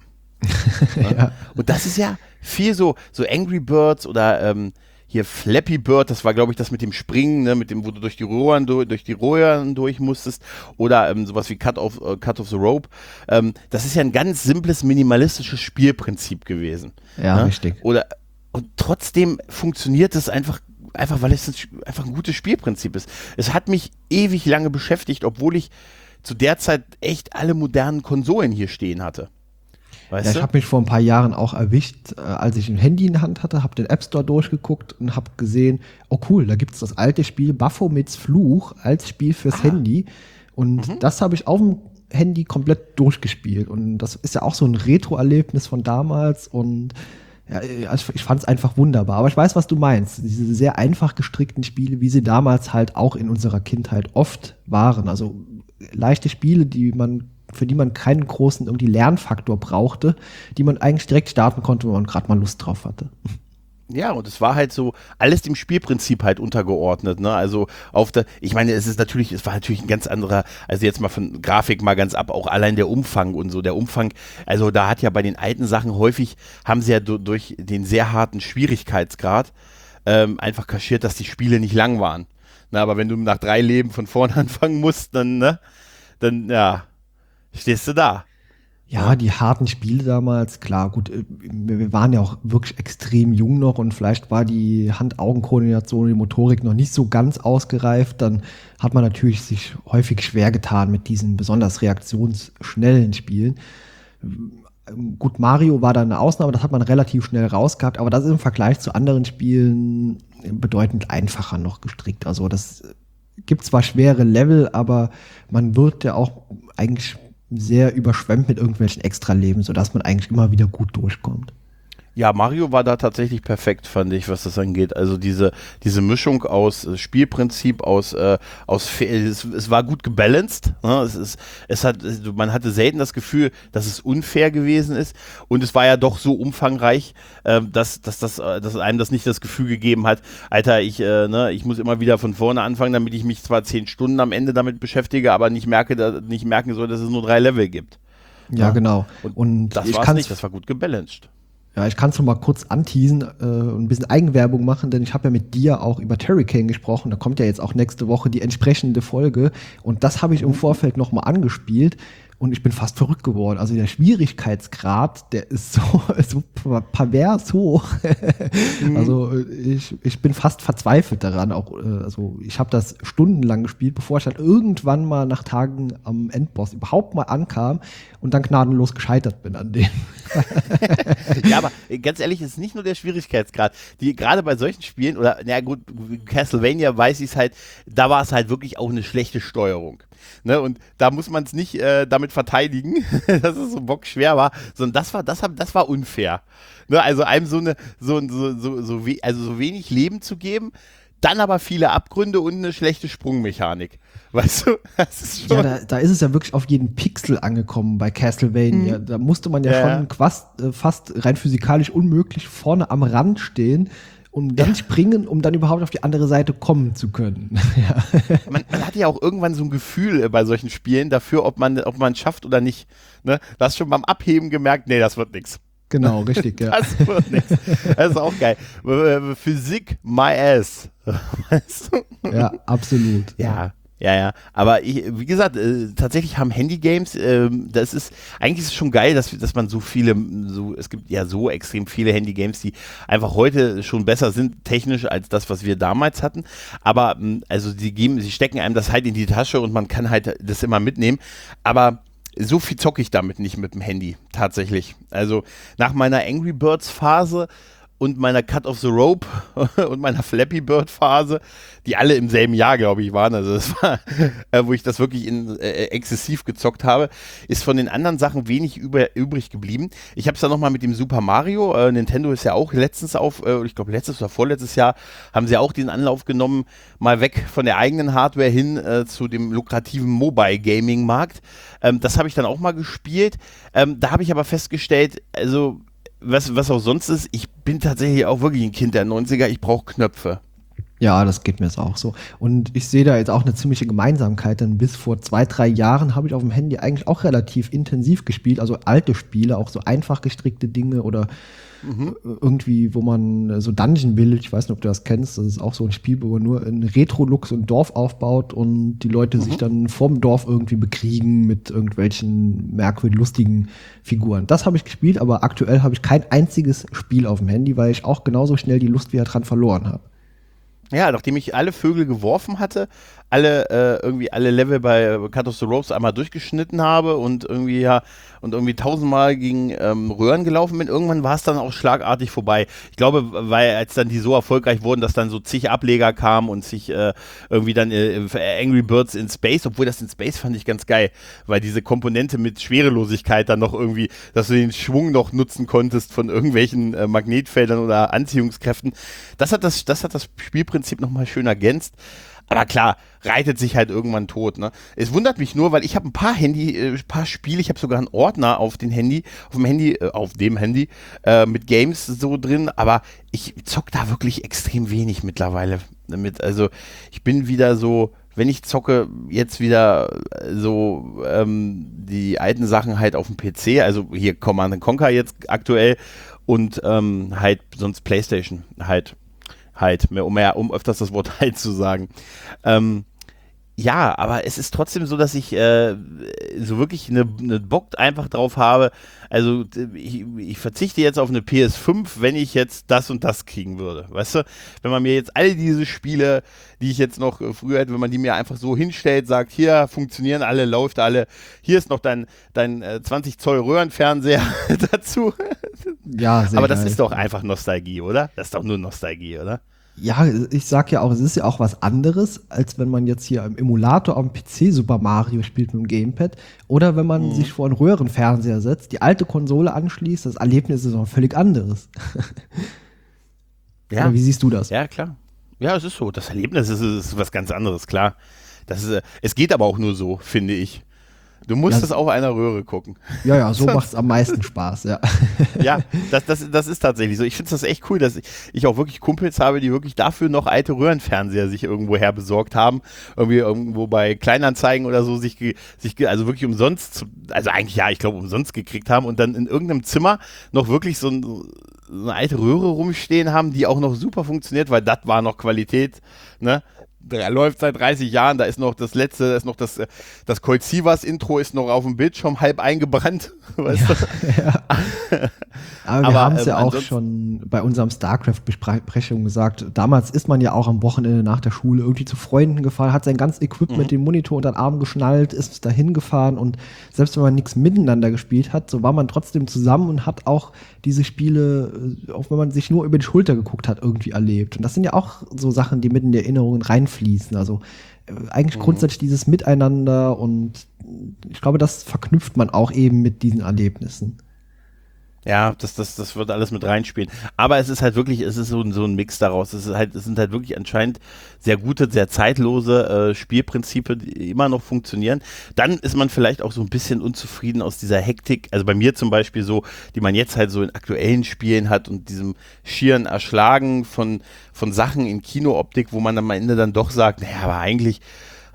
Ja. Und das ist ja viel so, so Angry Birds oder ähm, hier Flappy Bird, das war glaube ich das mit dem Springen, ne, mit dem, wo du durch die Röhren durch, durch die Röhren durch musstest oder ähm, sowas wie Cut of, äh, Cut of the Rope. Ähm, das ist ja ein ganz simples, minimalistisches Spielprinzip gewesen. Ja, ne? richtig. Oder und trotzdem funktioniert es einfach, einfach weil es ein, einfach ein gutes Spielprinzip ist. Es hat mich ewig lange beschäftigt, obwohl ich zu der Zeit echt alle modernen Konsolen hier stehen hatte. Weißt Ja, ich du? habe mich vor ein paar Jahren auch erwischt, äh, als ich ein Handy in der Hand hatte, habe den App Store durchgeguckt und habe gesehen, oh cool, da gibt es das alte Spiel Baphomets Fluch als Spiel fürs Handy. Und das habe ich auf dem Handy komplett durchgespielt. Und das ist ja auch so ein Retro-Erlebnis von damals. Und ja, also ich fand es einfach wunderbar. Aber ich weiß, was du meinst. Diese sehr einfach gestrickten Spiele, wie sie damals halt auch in unserer Kindheit oft waren. Also leichte Spiele, die man für die man keinen großen irgendwie Lernfaktor brauchte, die man eigentlich direkt starten konnte, wenn man gerade mal Lust drauf hatte. Ja, und es war halt so alles dem Spielprinzip halt untergeordnet, ne? Also auf der, ich meine, es ist natürlich, es war natürlich ein ganz anderer, also jetzt mal von Grafik mal ganz ab, auch allein der Umfang und so, der Umfang, also da hat ja bei den alten Sachen häufig, haben sie ja du, durch den sehr harten Schwierigkeitsgrad ähm, einfach kaschiert, dass die Spiele nicht lang waren. Na, aber wenn du nach drei Leben von vorne anfangen musst, dann, ne, dann, ja, stehst du da. Ja, die harten Spiele damals, klar, gut, äh, wir wir waren ja auch wirklich extrem jung noch und vielleicht war die Hand-Augen-Koordination, die Motorik noch nicht so ganz ausgereift, dann hat man natürlich sich häufig schwer getan mit diesen besonders reaktionsschnellen Spielen. Ähm, Gut, Mario war da eine Ausnahme, das hat man relativ schnell rausgehabt, aber das ist im Vergleich zu anderen Spielen bedeutend einfacher noch gestrickt. Also das gibt zwar schwere Level, aber man wird ja auch eigentlich sehr überschwemmt mit irgendwelchen Extraleben, sodass man eigentlich immer wieder gut durchkommt. Ja, Mario war da tatsächlich perfekt, fand ich, was das angeht. Also diese, diese Mischung aus äh, Spielprinzip, aus, äh, aus Fe- es, es war gut gebalanced. Ne? Es ist, es hat, man hatte selten das Gefühl, dass es unfair gewesen ist. Und es war ja doch so umfangreich, äh, dass, dass, das, äh, dass einem das nicht das Gefühl gegeben hat, Alter, ich, äh, ne, ich muss immer wieder von vorne anfangen, damit ich mich zwar zehn Stunden am Ende damit beschäftige, aber nicht merke, da, nicht merken soll, dass es nur drei Level gibt. Ja, Ja. genau. Und Und Das ich war es kann's nicht, das war gut gebalanced. Ja, ich kann es noch mal kurz anteasen äh, und ein bisschen Eigenwerbung machen, denn ich habe ja mit dir auch über Turricane gesprochen. Da kommt ja jetzt auch nächste Woche die entsprechende Folge. Und das habe ich im Vorfeld noch mal angespielt. Und ich bin fast verrückt geworden. Also der Schwierigkeitsgrad, der ist so, so pervers hoch. Also ich, ich bin fast verzweifelt daran. Auch, äh, also ich habe das stundenlang gespielt, bevor ich dann irgendwann mal nach Tagen am Endboss überhaupt mal ankam und dann gnadenlos gescheitert bin an dem. Ja, aber ganz ehrlich, es ist nicht nur der Schwierigkeitsgrad. Die gerade bei solchen Spielen, oder na gut, Castlevania weiß ich es halt, da war es halt wirklich auch eine schlechte Steuerung. Ne? Und da muss man es nicht äh, damit verteidigen, dass es so bockschwer war, sondern das war, das, das war unfair. Ne? Also einem so eine, so, so, so, so, we, also so wenig Leben zu geben, dann aber viele Abgründe und eine schlechte Sprungmechanik. Weißt du? Das ist schon Ja, da, da ist es ja wirklich auf jeden Pixel angekommen bei Castlevania. Da musste man ja, Ja, schon ja. quast, äh, fast rein physikalisch unmöglich vorne am Rand stehen und dann Ja. springen, um dann überhaupt auf die andere Seite kommen zu können. Ja. man, man hat ja auch irgendwann so ein Gefühl äh, bei solchen Spielen dafür, ob man ob man es schafft oder nicht. Ne? Du hast schon beim Abheben gemerkt, nee, das wird nix. Genau, richtig, ja. Das wird nichts. Das ist auch geil. Physik, my ass. Weißt du? Ja, absolut. Ja. Ja, ja, aber ich, wie gesagt, äh, tatsächlich haben Handy-Games, äh, das ist, eigentlich ist es schon geil, dass, dass man so viele, so, es gibt ja so extrem viele Handy-Games, die einfach heute schon besser sind, technisch, als das, was wir damals hatten, aber, also die geben, sie stecken einem das halt in die Tasche und man kann halt das immer mitnehmen, aber so viel zocke ich damit nicht mit dem Handy, tatsächlich. Also, nach meiner Angry Birds Phase und meiner Cut of the Rope und meiner Flappy Bird Phase, die alle im selben Jahr, glaube ich, waren, also das war, äh, wo ich das wirklich in, äh, exzessiv gezockt habe, ist von den anderen Sachen wenig über, übrig geblieben. Ich habe es dann nochmal mit dem Super Mario, äh, Nintendo ist ja auch letztens auf, äh, ich glaube letztes oder vorletztes Jahr, haben sie auch den Anlauf genommen, mal weg von der eigenen Hardware hin äh, zu dem lukrativen Mobile-Gaming-Markt. Ähm, das habe ich dann auch mal gespielt. Ähm, da habe ich aber festgestellt, also Was, was auch sonst ist, ich bin tatsächlich auch wirklich ein Kind der neunziger, ich brauche Knöpfe. Ja, das geht mir jetzt auch so. Und ich sehe da jetzt auch eine ziemliche Gemeinsamkeit, denn bis vor zwei, drei Jahren habe ich auf dem Handy eigentlich auch relativ intensiv gespielt, also alte Spiele, auch so einfach gestrickte Dinge oder mhm. irgendwie, wo man so Dungeon Village, ich weiß nicht, ob du das kennst, das ist auch so ein Spiel, wo man nur in Retro-Look so ein Dorf aufbaut und die Leute mhm. sich dann vorm Dorf irgendwie bekriegen mit irgendwelchen merkwürdig lustigen Figuren. Das habe ich gespielt, aber aktuell habe ich kein einziges Spiel auf dem Handy, weil ich auch genauso schnell die Lust wieder dran verloren habe. Ja, nachdem ich alle Vögel geworfen hatte, alle äh, irgendwie alle Level bei Cut of the Ropes einmal durchgeschnitten habe und irgendwie ja und irgendwie tausendmal gegen ähm, Röhren gelaufen bin, irgendwann war es dann auch schlagartig vorbei. Ich glaube, weil als dann die so erfolgreich wurden, dass dann so zig Ableger kamen und sich äh, irgendwie dann äh, Angry Birds in Space, obwohl das in Space fand ich ganz geil, weil diese Komponente mit Schwerelosigkeit dann noch irgendwie, dass du den Schwung noch nutzen konntest von irgendwelchen äh, Magnetfeldern oder Anziehungskräften, das hat das, das hat das Spielprinzip nochmal schön ergänzt. Aber klar, reitet sich halt irgendwann tot, ne? Es wundert mich nur, weil ich habe ein paar Handy, äh, paar Spiele, ich habe sogar einen Ordner auf den Handy, auf dem Handy, äh, auf dem Handy, äh, mit Games so drin, aber ich zock da wirklich extrem wenig mittlerweile damit. Also ich bin wieder so, wenn ich zocke, jetzt wieder so ähm, die alten Sachen halt auf dem P C, also hier Command and Conquer jetzt aktuell und ähm, halt sonst PlayStation halt. Halt, um, mehr, um öfters das Wort halt zu sagen. Ähm, ja, aber es ist trotzdem so, dass ich äh, so wirklich eine, eine Bock einfach drauf habe. Also ich, ich verzichte jetzt auf eine P S fünf, wenn ich jetzt das und das kriegen würde. Weißt du, wenn man mir jetzt alle diese Spiele, die ich jetzt noch früher hätte, wenn man die mir einfach so hinstellt, sagt, hier funktionieren alle, läuft alle, hier ist noch dein, dein äh, zwanzig Zoll Röhrenfernseher dazu. Ja, sehr aber das geil. Ist doch einfach Nostalgie, oder? Das ist doch nur Nostalgie, oder? Ja, ich sag ja auch, es ist ja auch was anderes, als wenn man jetzt hier im Emulator am P C Super Mario spielt mit dem Gamepad oder wenn man mhm. sich vor einen Röhrenfernseher setzt, die alte Konsole anschließt, das Erlebnis ist auch völlig anderes. Ja. Oder wie siehst du das? Ja, klar. Ja, es ist so. Das Erlebnis ist, ist was ganz anderes, klar. Das ist, es geht aber auch nur so, finde ich. Du musst es ja, auf einer Röhre gucken. Ja, ja, so macht es am meisten Spaß, ja. Ja, das, das, das ist tatsächlich so. Ich finde das echt cool, dass ich, ich auch wirklich Kumpels habe, die wirklich dafür noch alte Röhrenfernseher sich irgendwo her besorgt haben. Irgendwie irgendwo bei Kleinanzeigen oder so sich, sich also wirklich umsonst, also eigentlich ja, ich glaube umsonst gekriegt haben und dann in irgendeinem Zimmer noch wirklich so, ein, so eine alte Röhre rumstehen haben, die auch noch super funktioniert, weil das war noch Qualität, ne? Der läuft seit dreißig Jahren, da ist noch das letzte, da ist noch das, das Colt Sievers Intro ist noch auf dem Bildschirm halb eingebrannt, weißt ja, du? Ja. Aber wir Aber, haben es ähm, ja auch schon bei unserem StarCraft-Besprechung gesagt, damals ist man ja auch am Wochenende nach der Schule irgendwie zu Freunden gefahren, hat sein ganzes Equipment, mhm. den Monitor unter den Arm geschnallt, ist dahin gefahren und selbst wenn man nichts miteinander gespielt hat, so war man trotzdem zusammen und hat auch diese Spiele, auch wenn man sich nur über die Schulter geguckt hat, irgendwie erlebt. Und das sind ja auch so Sachen, die mit in die Erinnerungen reinfließen. Also äh, eigentlich mhm. grundsätzlich dieses Miteinander und ich glaube, das verknüpft man auch eben mit diesen Erlebnissen. Ja, das, das, das wird alles mit reinspielen. Aber es ist halt wirklich, es ist so, so ein Mix daraus. Es ist halt, es sind halt wirklich anscheinend sehr gute, sehr zeitlose äh, Spielprinzipe, die immer noch funktionieren. Dann ist man vielleicht auch so ein bisschen unzufrieden aus dieser Hektik. Also bei mir zum Beispiel so, die man jetzt halt so in aktuellen Spielen hat und diesem schieren Erschlagen von, von Sachen in Kinooptik, wo man am Ende dann doch sagt, naja, aber eigentlich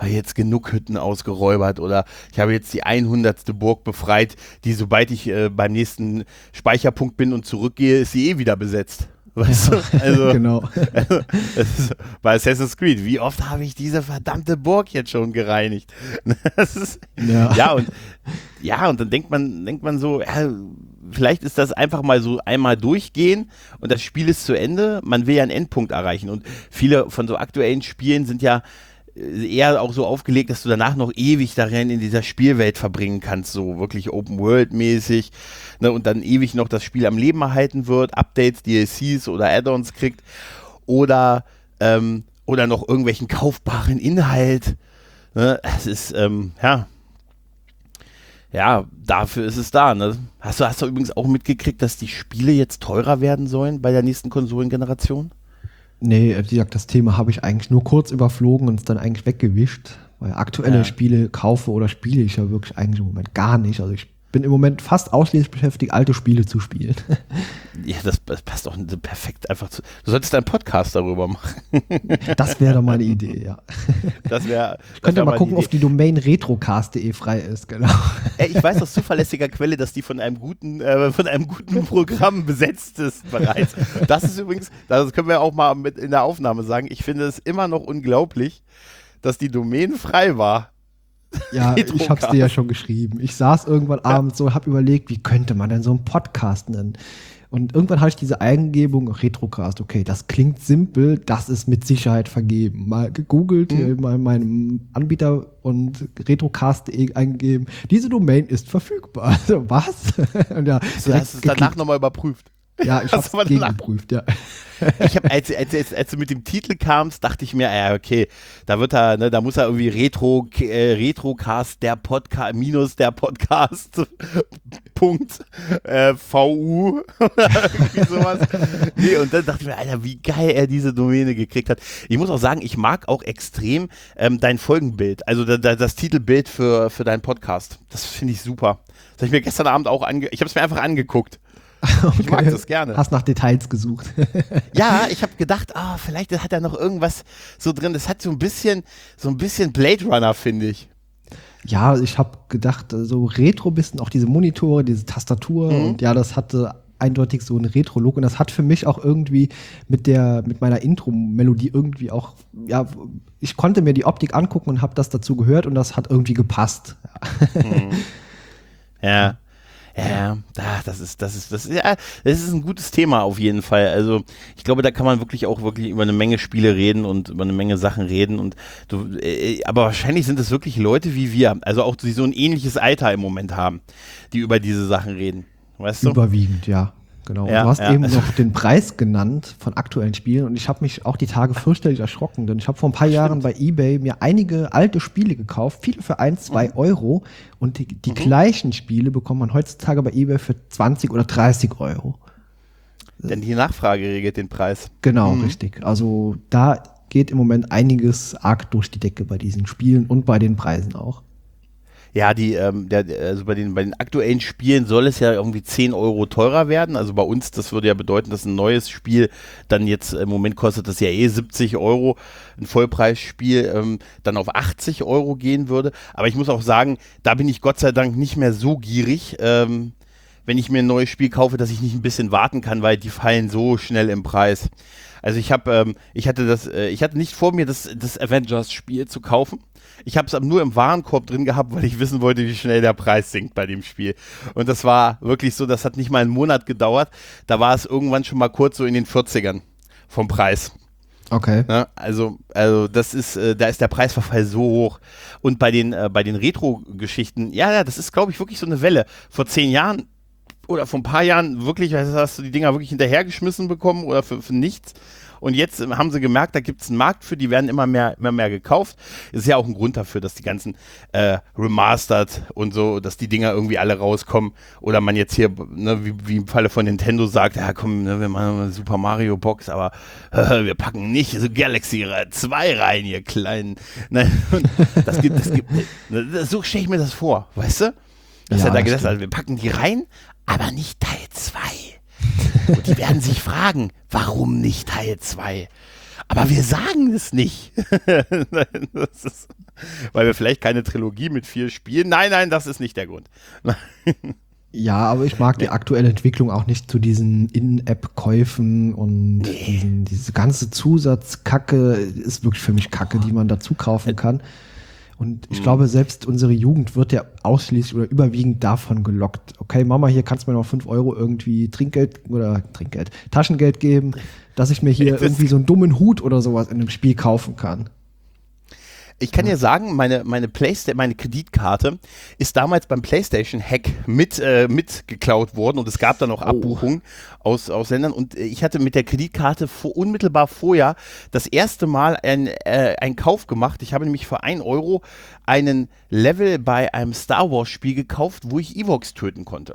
habe jetzt genug Hütten ausgeräubert oder ich habe jetzt die hundertste Burg befreit, die sobald ich äh, beim nächsten Speicherpunkt bin und zurückgehe, ist sie eh wieder besetzt. Weißt ja, du? Also, genau. Also, das ist, bei Assassin's Creed, wie oft habe ich diese verdammte Burg jetzt schon gereinigt? Das ist, ja. ja, und, ja, und dann denkt man, denkt man so, ja, vielleicht ist das einfach mal so einmal durchgehen und das Spiel ist zu Ende. Man will ja einen Endpunkt erreichen und viele von so aktuellen Spielen sind ja eher auch so aufgelegt, dass du danach noch ewig darin in dieser Spielwelt verbringen kannst, so wirklich Open-World-mäßig, ne, und dann ewig noch das Spiel am Leben erhalten wird, Updates, D L Cs oder Add-ons kriegt oder, ähm, oder noch irgendwelchen kaufbaren Inhalt. Ne, es ist, ähm, ja, ja, dafür ist es da. Ne? Hast du, hast du übrigens auch mitgekriegt, dass die Spiele jetzt teurer werden sollen bei der nächsten Konsolengeneration? Nee, wie gesagt, das Thema habe ich eigentlich nur kurz überflogen und es dann eigentlich weggewischt, weil aktuelle Ja. Spiele kaufe oder spiele ich ja wirklich eigentlich im Moment gar nicht. Also ich bin im Moment fast ausschließlich beschäftigt, alte Spiele zu spielen. Ja, das, das passt doch perfekt einfach zu. Du solltest einen Podcast darüber machen. Das wäre doch mal eine Idee, ja. Das wäre. Ich könnte mal gucken, ob die Domain retrocast punkt de frei ist, genau. Ey, ich weiß aus zuverlässiger Quelle, dass die von einem guten, äh, von einem guten Programm besetzt ist bereits. Das ist übrigens, das können wir auch mal mit in der Aufnahme sagen, ich finde es immer noch unglaublich, dass die Domain frei war. Ja, ich hab's dir ja schon geschrieben. Ich saß irgendwann ja. abends so, hab überlegt, wie könnte man denn so einen Podcast nennen? Und irgendwann hatte ich diese Eingebung, Retrocast, okay, das klingt simpel, das ist mit Sicherheit vergeben. Mal gegoogelt, mhm. mal meinem Anbieter und retrocast punkt de eingegeben. Diese Domain ist verfügbar. Also, was? Und ja, du hast es danach nochmal überprüft. Ja, ich hab's gegengeprüft, ja. Ich hab, als, als, als, als du mit dem Titel kamst, dachte ich mir, ja, okay, da wird er, ne, da muss er irgendwie Retro, äh, Retrocast, der Podcast, minus der Podcast, Punkt, äh, V U, oder irgendwie sowas. Nee, und dann dachte ich mir, Alter, wie geil er diese Domäne gekriegt hat. Ich muss auch sagen, ich mag auch extrem ähm, dein Folgenbild, also da, da, das Titelbild für, für deinen Podcast. Das finde ich super. Das habe ich mir gestern Abend auch ange, ich habe es mir einfach angeguckt. Okay. Ich mag das gerne. Hast nach Details gesucht. Ja, ich habe gedacht, ah, oh, vielleicht hat er noch irgendwas so drin. Das hat so ein bisschen, so ein bisschen Blade Runner, finde ich. Ja, ich habe gedacht, so retro bisschen, auch diese Monitore, diese Tastatur mhm. und ja, das hatte eindeutig so einen Retro-Look und das hat für mich auch irgendwie mit der, mit meiner Intro-Melodie irgendwie auch, ja, ich konnte mir die Optik angucken und habe das dazu gehört und das hat irgendwie gepasst. Mhm. Ja. Ja, das ist, das ist, das ist, ja, das ist ein gutes Thema auf jeden Fall. Also ich glaube, da kann man wirklich auch wirklich über eine Menge Spiele reden und über eine Menge Sachen reden. Und du, äh, aber wahrscheinlich sind es wirklich Leute wie wir, also auch die so ein ähnliches Alter im Moment haben, die über diese Sachen reden. Weißt du? Überwiegend, ja. Genau. Ja, du hast ja. eben noch den Preis genannt von aktuellen Spielen und ich habe mich auch die Tage fürchterlich erschrocken, denn ich habe vor ein paar Stimmt. Jahren bei eBay mir einige alte Spiele gekauft, viele für ein, zwei mhm. Euro und die, die mhm. gleichen Spiele bekommt man heutzutage bei eBay für zwanzig oder dreißig Euro. Denn die Nachfrage regelt den Preis. Genau, mhm. richtig. Also da geht im Moment einiges arg durch die Decke bei diesen Spielen und bei den Preisen auch. Ja, die, ähm, der, also bei den, bei den aktuellen Spielen soll es ja irgendwie zehn Euro teurer werden. Also bei uns, das würde ja bedeuten, dass ein neues Spiel dann jetzt, im Moment kostet das ja eh siebzig Euro, ein Vollpreisspiel ähm, dann auf achtzig Euro gehen würde. Aber ich muss auch sagen, da bin ich Gott sei Dank nicht mehr so gierig, ähm, wenn ich mir ein neues Spiel kaufe, dass ich nicht ein bisschen warten kann, weil die fallen so schnell im Preis. Also ich habe, ähm, ich hatte das, äh, ich hatte nicht vor mir, das, das Avengers-Spiel zu kaufen. Ich habe es nur im Warenkorb drin gehabt, weil ich wissen wollte, wie schnell der Preis sinkt bei dem Spiel. Und das war wirklich so, das hat nicht mal einen Monat gedauert. Da war es irgendwann schon mal kurz so in den vierzigern vom Preis. Okay. Ne? Also, also das ist, äh, da ist der Preisverfall so hoch. Und bei den, äh, bei den Retro-Geschichten, ja, ja, das ist, glaube ich, wirklich so eine Welle. Vor zehn Jahren oder vor ein paar Jahren wirklich, hast du die Dinger wirklich hinterhergeschmissen bekommen oder für, für nichts. Und jetzt haben sie gemerkt, da gibt es einen Markt für, die werden immer mehr, immer mehr gekauft. Ist ja auch ein Grund dafür, dass die ganzen äh, Remastered und so, dass die Dinger irgendwie alle rauskommen. Oder man jetzt hier, ne, wie, wie im Falle von Nintendo sagt, ja komm, ne, wir machen eine Super Mario Box, aber äh, wir packen nicht so Galaxy zwei rein, ihr Kleinen. Ne, das gibt, das gibt, ne, so stelle ich mir das vor, weißt du? Dass Ja, er da das gesagt hat, stimmt. wir packen die rein, aber nicht Teil zwei. Und die werden sich fragen, warum nicht Teil zwei? Aber wir sagen es nicht. Das ist, weil wir vielleicht keine Trilogie mit vier spielen. Nein, nein, das ist nicht der Grund. Ja, aber ich mag die aktuelle Entwicklung auch nicht zu diesen In-App-Käufen und Nee. diesen, diese ganze Zusatzkacke ist wirklich für mich Kacke, die man dazu kaufen kann. Und ich Mhm. glaube, selbst unsere Jugend wird ja ausschließlich oder überwiegend davon gelockt. Okay, Mama, hier kannst du mir noch fünf Euro irgendwie Trinkgeld oder Trinkgeld, Taschengeld geben, dass ich mir hier Das- irgendwie so einen dummen Hut oder sowas in einem Spiel kaufen kann. Ich kann dir sagen, meine, meine, Playsta- meine Kreditkarte ist damals beim PlayStation-Hack mit, äh, mitgeklaut worden und es gab dann auch Abbuchungen aus, aus Ländern und äh, ich hatte mit der Kreditkarte vor, unmittelbar vorher das erste Mal ein, äh, einen Kauf gemacht. Ich habe nämlich für ein Euro einen Level bei einem Star Wars-Spiel gekauft, wo ich Ewoks töten konnte.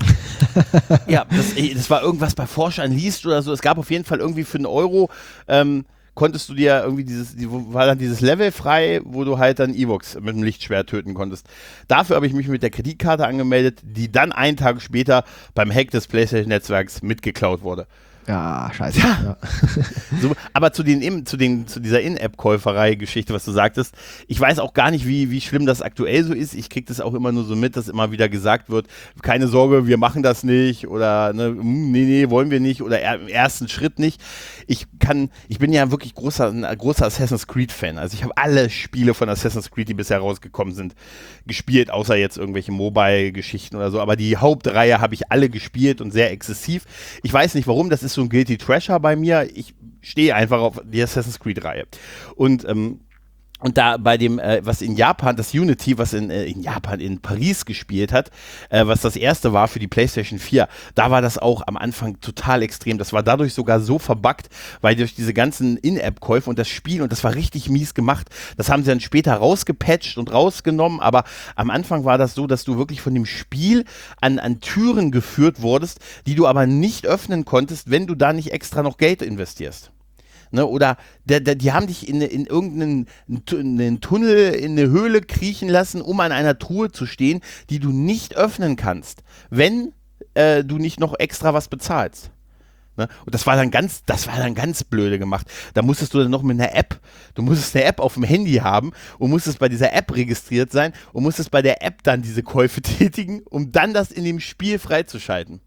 Ja, das, äh, das war irgendwas bei Forge Unleashed oder so. Es gab auf jeden Fall irgendwie für einen Euro ähm, konntest du dir irgendwie dieses, die, war dann dieses Level frei, wo du halt dann Ewoks mit dem Lichtschwert töten konntest. Dafür habe ich mich mit der Kreditkarte angemeldet, die dann einen Tag später beim Hack des PlayStation-Netzwerks mitgeklaut wurde. Ja, scheiße. Ja. Ja. So, aber zu, den, In- zu, den, zu dieser In-App-Käuferei-Geschichte, was du sagtest, ich weiß auch gar nicht, wie, wie schlimm das aktuell so ist. Ich kriege das auch immer nur so mit, dass immer wieder gesagt wird, keine Sorge, wir machen das nicht oder ne, mm, nee, nee, wollen wir nicht oder er, im ersten Schritt nicht. Ich kann, ich bin ja wirklich großer, ein großer Assassin's Creed-Fan. Also ich habe alle Spiele von Assassin's Creed, die bisher rausgekommen sind, gespielt, außer jetzt irgendwelche Mobile-Geschichten oder so. Aber die Hauptreihe habe ich alle gespielt und sehr exzessiv. Ich weiß nicht warum, das ist so ein Guilty Treasure bei mir. Ich stehe einfach auf die Assassin's Creed-Reihe. Und ähm, Und da bei dem, äh, was in Japan, das Unity, was in, äh, in Japan, in Paris gespielt hat, äh, was das erste war für die PlayStation vier, da war das auch am Anfang total extrem. Das war dadurch sogar so verbuggt, weil durch diese ganzen In-App-Käufe und das Spiel, und das war richtig mies gemacht, das haben sie dann später rausgepatcht und rausgenommen, aber am Anfang war das so, dass du wirklich von dem Spiel an, an Türen geführt wurdest, die du aber nicht öffnen konntest, wenn du da nicht extra noch Geld investierst. Ne, oder der, der, die haben dich in, in irgendeinen in einen Tunnel, in eine Höhle kriechen lassen, um an einer Truhe zu stehen, die du nicht öffnen kannst, wenn äh, du nicht noch extra was bezahlst. Ne? Und das war dann ganz, das war dann ganz blöde gemacht. Da musstest du dann noch mit einer App, du musstest eine App auf dem Handy haben und musstest bei dieser App registriert sein und musstest bei der App dann diese Käufe tätigen, um dann das in dem Spiel freizuschalten.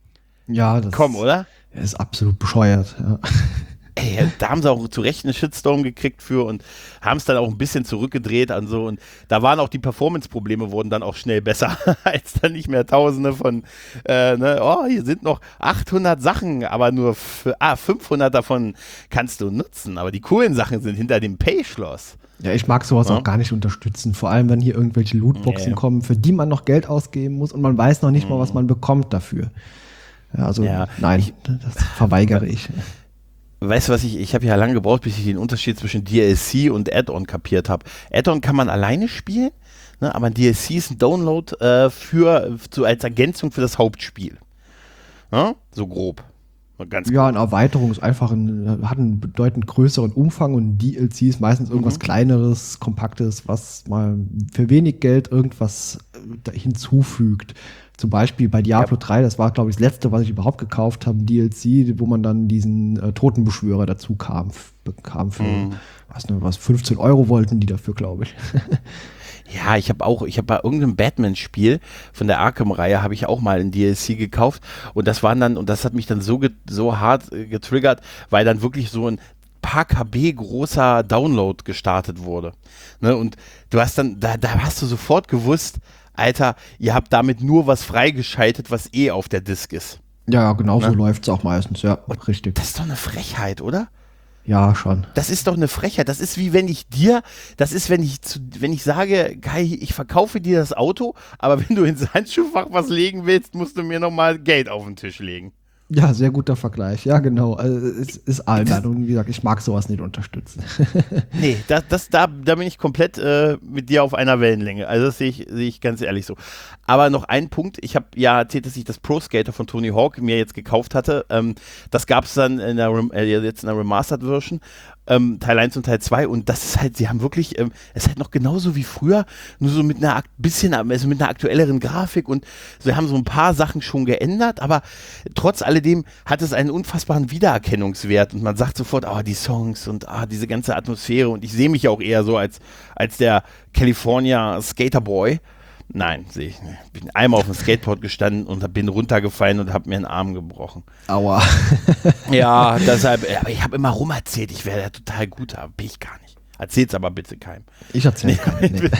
Ja, das Komm, oder? ist absolut bescheuert. Ja. Ey, da haben sie auch zu Recht einen Shitstorm gekriegt für und haben es dann auch ein bisschen zurückgedreht an so und da waren auch die Performance-Probleme wurden dann auch schnell besser, als dann nicht mehr Tausende von, äh, ne, oh, hier sind noch achthundert Sachen, aber nur f- ah, fünfhundert davon kannst du nutzen, aber die coolen Sachen sind hinter dem Pay-Schloss. Ja, ich mag sowas Ja. auch gar nicht unterstützen. Vor allem, wenn hier irgendwelche Lootboxen Nee. kommen, für die man noch Geld ausgeben muss und man weiß noch nicht mal, was man bekommt dafür. Ja, also Ja, nein, ich- das verweigere ich. Weißt du was, ich, ich habe ja lange gebraucht, bis ich den Unterschied zwischen D L C und Add-on kapiert habe. Add-on kann man alleine spielen, ne, aber ein D L C ist ein Download äh, für, für, als Ergänzung für das Hauptspiel. Ja? So grob. Ganz Ja, eine Erweiterung ist einfach ein, hat einen bedeutend größeren Umfang und ein D L C ist meistens irgendwas Mhm. Kleineres, Kompaktes, was mal für wenig Geld irgendwas äh, da hinzufügt. Zum Beispiel bei Diablo Ja. drei, das war, glaube ich, das letzte, was ich überhaupt gekauft habe, ein D L C, wo man dann diesen äh, Totenbeschwörer dazu kam, f- bekam für, Mhm. was, ne, was, fünfzehn Euro wollten die dafür, glaube ich. Ja, ich habe auch, ich habe bei irgendeinem Batman-Spiel von der Arkham-Reihe habe ich auch mal ein D L C gekauft und das waren dann, und das hat mich dann so, ge, so hart äh, getriggert, weil dann wirklich so ein paar K B großer Download gestartet wurde. Ne? Und du hast dann, da, da hast du sofort gewusst, Alter, ihr habt damit nur was freigeschaltet, was eh auf der Disk ist. Ja, genau so Ne? läuft es auch meistens, ja, richtig. Das ist doch eine Frechheit, oder? Ja, schon. Das ist doch eine Frechheit. Das ist wie wenn ich dir, das ist, wenn ich zu, wenn ich sage, Kai, ich verkaufe dir das Auto, aber wenn du ins Handschuhfach was legen willst, musst du mir nochmal Geld auf den Tisch legen. Ja, sehr guter Vergleich. Ja, genau. Also, es ist albern. Und wie gesagt, ich mag sowas nicht unterstützen. Nee, das, das, da, da bin ich komplett äh, mit dir auf einer Wellenlänge. Also das sehe ich, sehe ich ganz ehrlich so. Aber noch ein Punkt. Ich habe ja erzählt, dass ich das Pro Skater von Tony Hawk mir jetzt gekauft hatte. Ähm, das gab es dann in der, Rem- äh, jetzt in der Remastered Version. ähm, Teil eins und Teil zwei und das ist halt, sie haben wirklich, ähm, es ist halt noch genauso wie früher, nur so mit einer ak- bisschen, also mit einer aktuelleren Grafik und sie haben so ein paar Sachen schon geändert, aber trotz alledem hat es einen unfassbaren Wiedererkennungswert und man sagt sofort, ah, die Songs und ah, diese ganze Atmosphäre und ich sehe mich auch eher so als, als der California Skater Boy. Nein, sehe ich nicht. Ich bin einmal auf dem Skateboard gestanden und bin runtergefallen und habe mir einen Arm gebrochen. Aua. Ja, deshalb, aber ich habe immer rum erzählt, ich wäre ja total gut, aber bin ich gar nicht. Erzähl's aber bitte keinem. Ich erzähle keinem. Nee.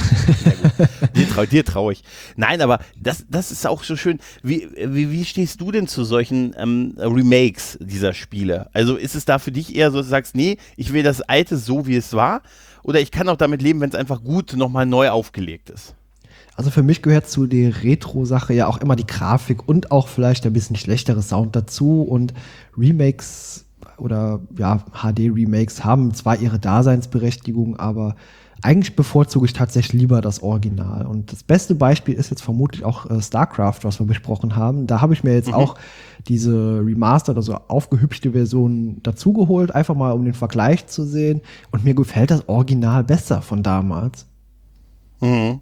dir traue dir trau ich. Nein, aber das, das ist auch so schön. Wie, wie, wie stehst du denn zu solchen ähm, Remakes dieser Spiele? Also ist es da für dich eher so, dass du sagst, nee, ich will das Alte so, wie es war? Oder ich kann auch damit leben, wenn es einfach gut nochmal neu aufgelegt ist? Also für mich gehört zu der Retro-Sache ja auch immer die Grafik und auch vielleicht ein bisschen schlechterer Sound dazu. Und Remakes oder ja, H D-Remakes haben zwar ihre Daseinsberechtigung, aber eigentlich bevorzuge ich tatsächlich lieber das Original. Und das beste Beispiel ist jetzt vermutlich auch äh, StarCraft, was wir besprochen haben. Da habe ich mir jetzt mhm. auch diese Remastered, also aufgehübschte Version dazugeholt, einfach mal um den Vergleich zu sehen. Und mir gefällt das Original besser von damals. Mhm.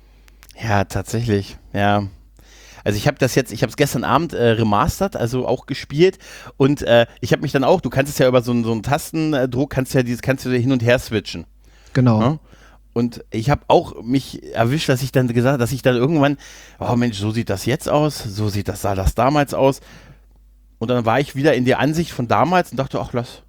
Ja, tatsächlich, ja. Also ich habe das jetzt, ich habe es gestern Abend äh, remastert, also auch gespielt und äh, ich habe mich dann auch, du kannst es ja über so, einen- so einen Tastendruck, kannst ja dieses, kannst du hin und her switchen. Genau. Ne? Und ich habe auch mich erwischt, dass ich dann gesagt, dass ich dann irgendwann, oh Mensch, so sieht das jetzt aus, so sieht das, sah das damals aus. Und dann war ich wieder in der Ansicht von damals und dachte, ach lass.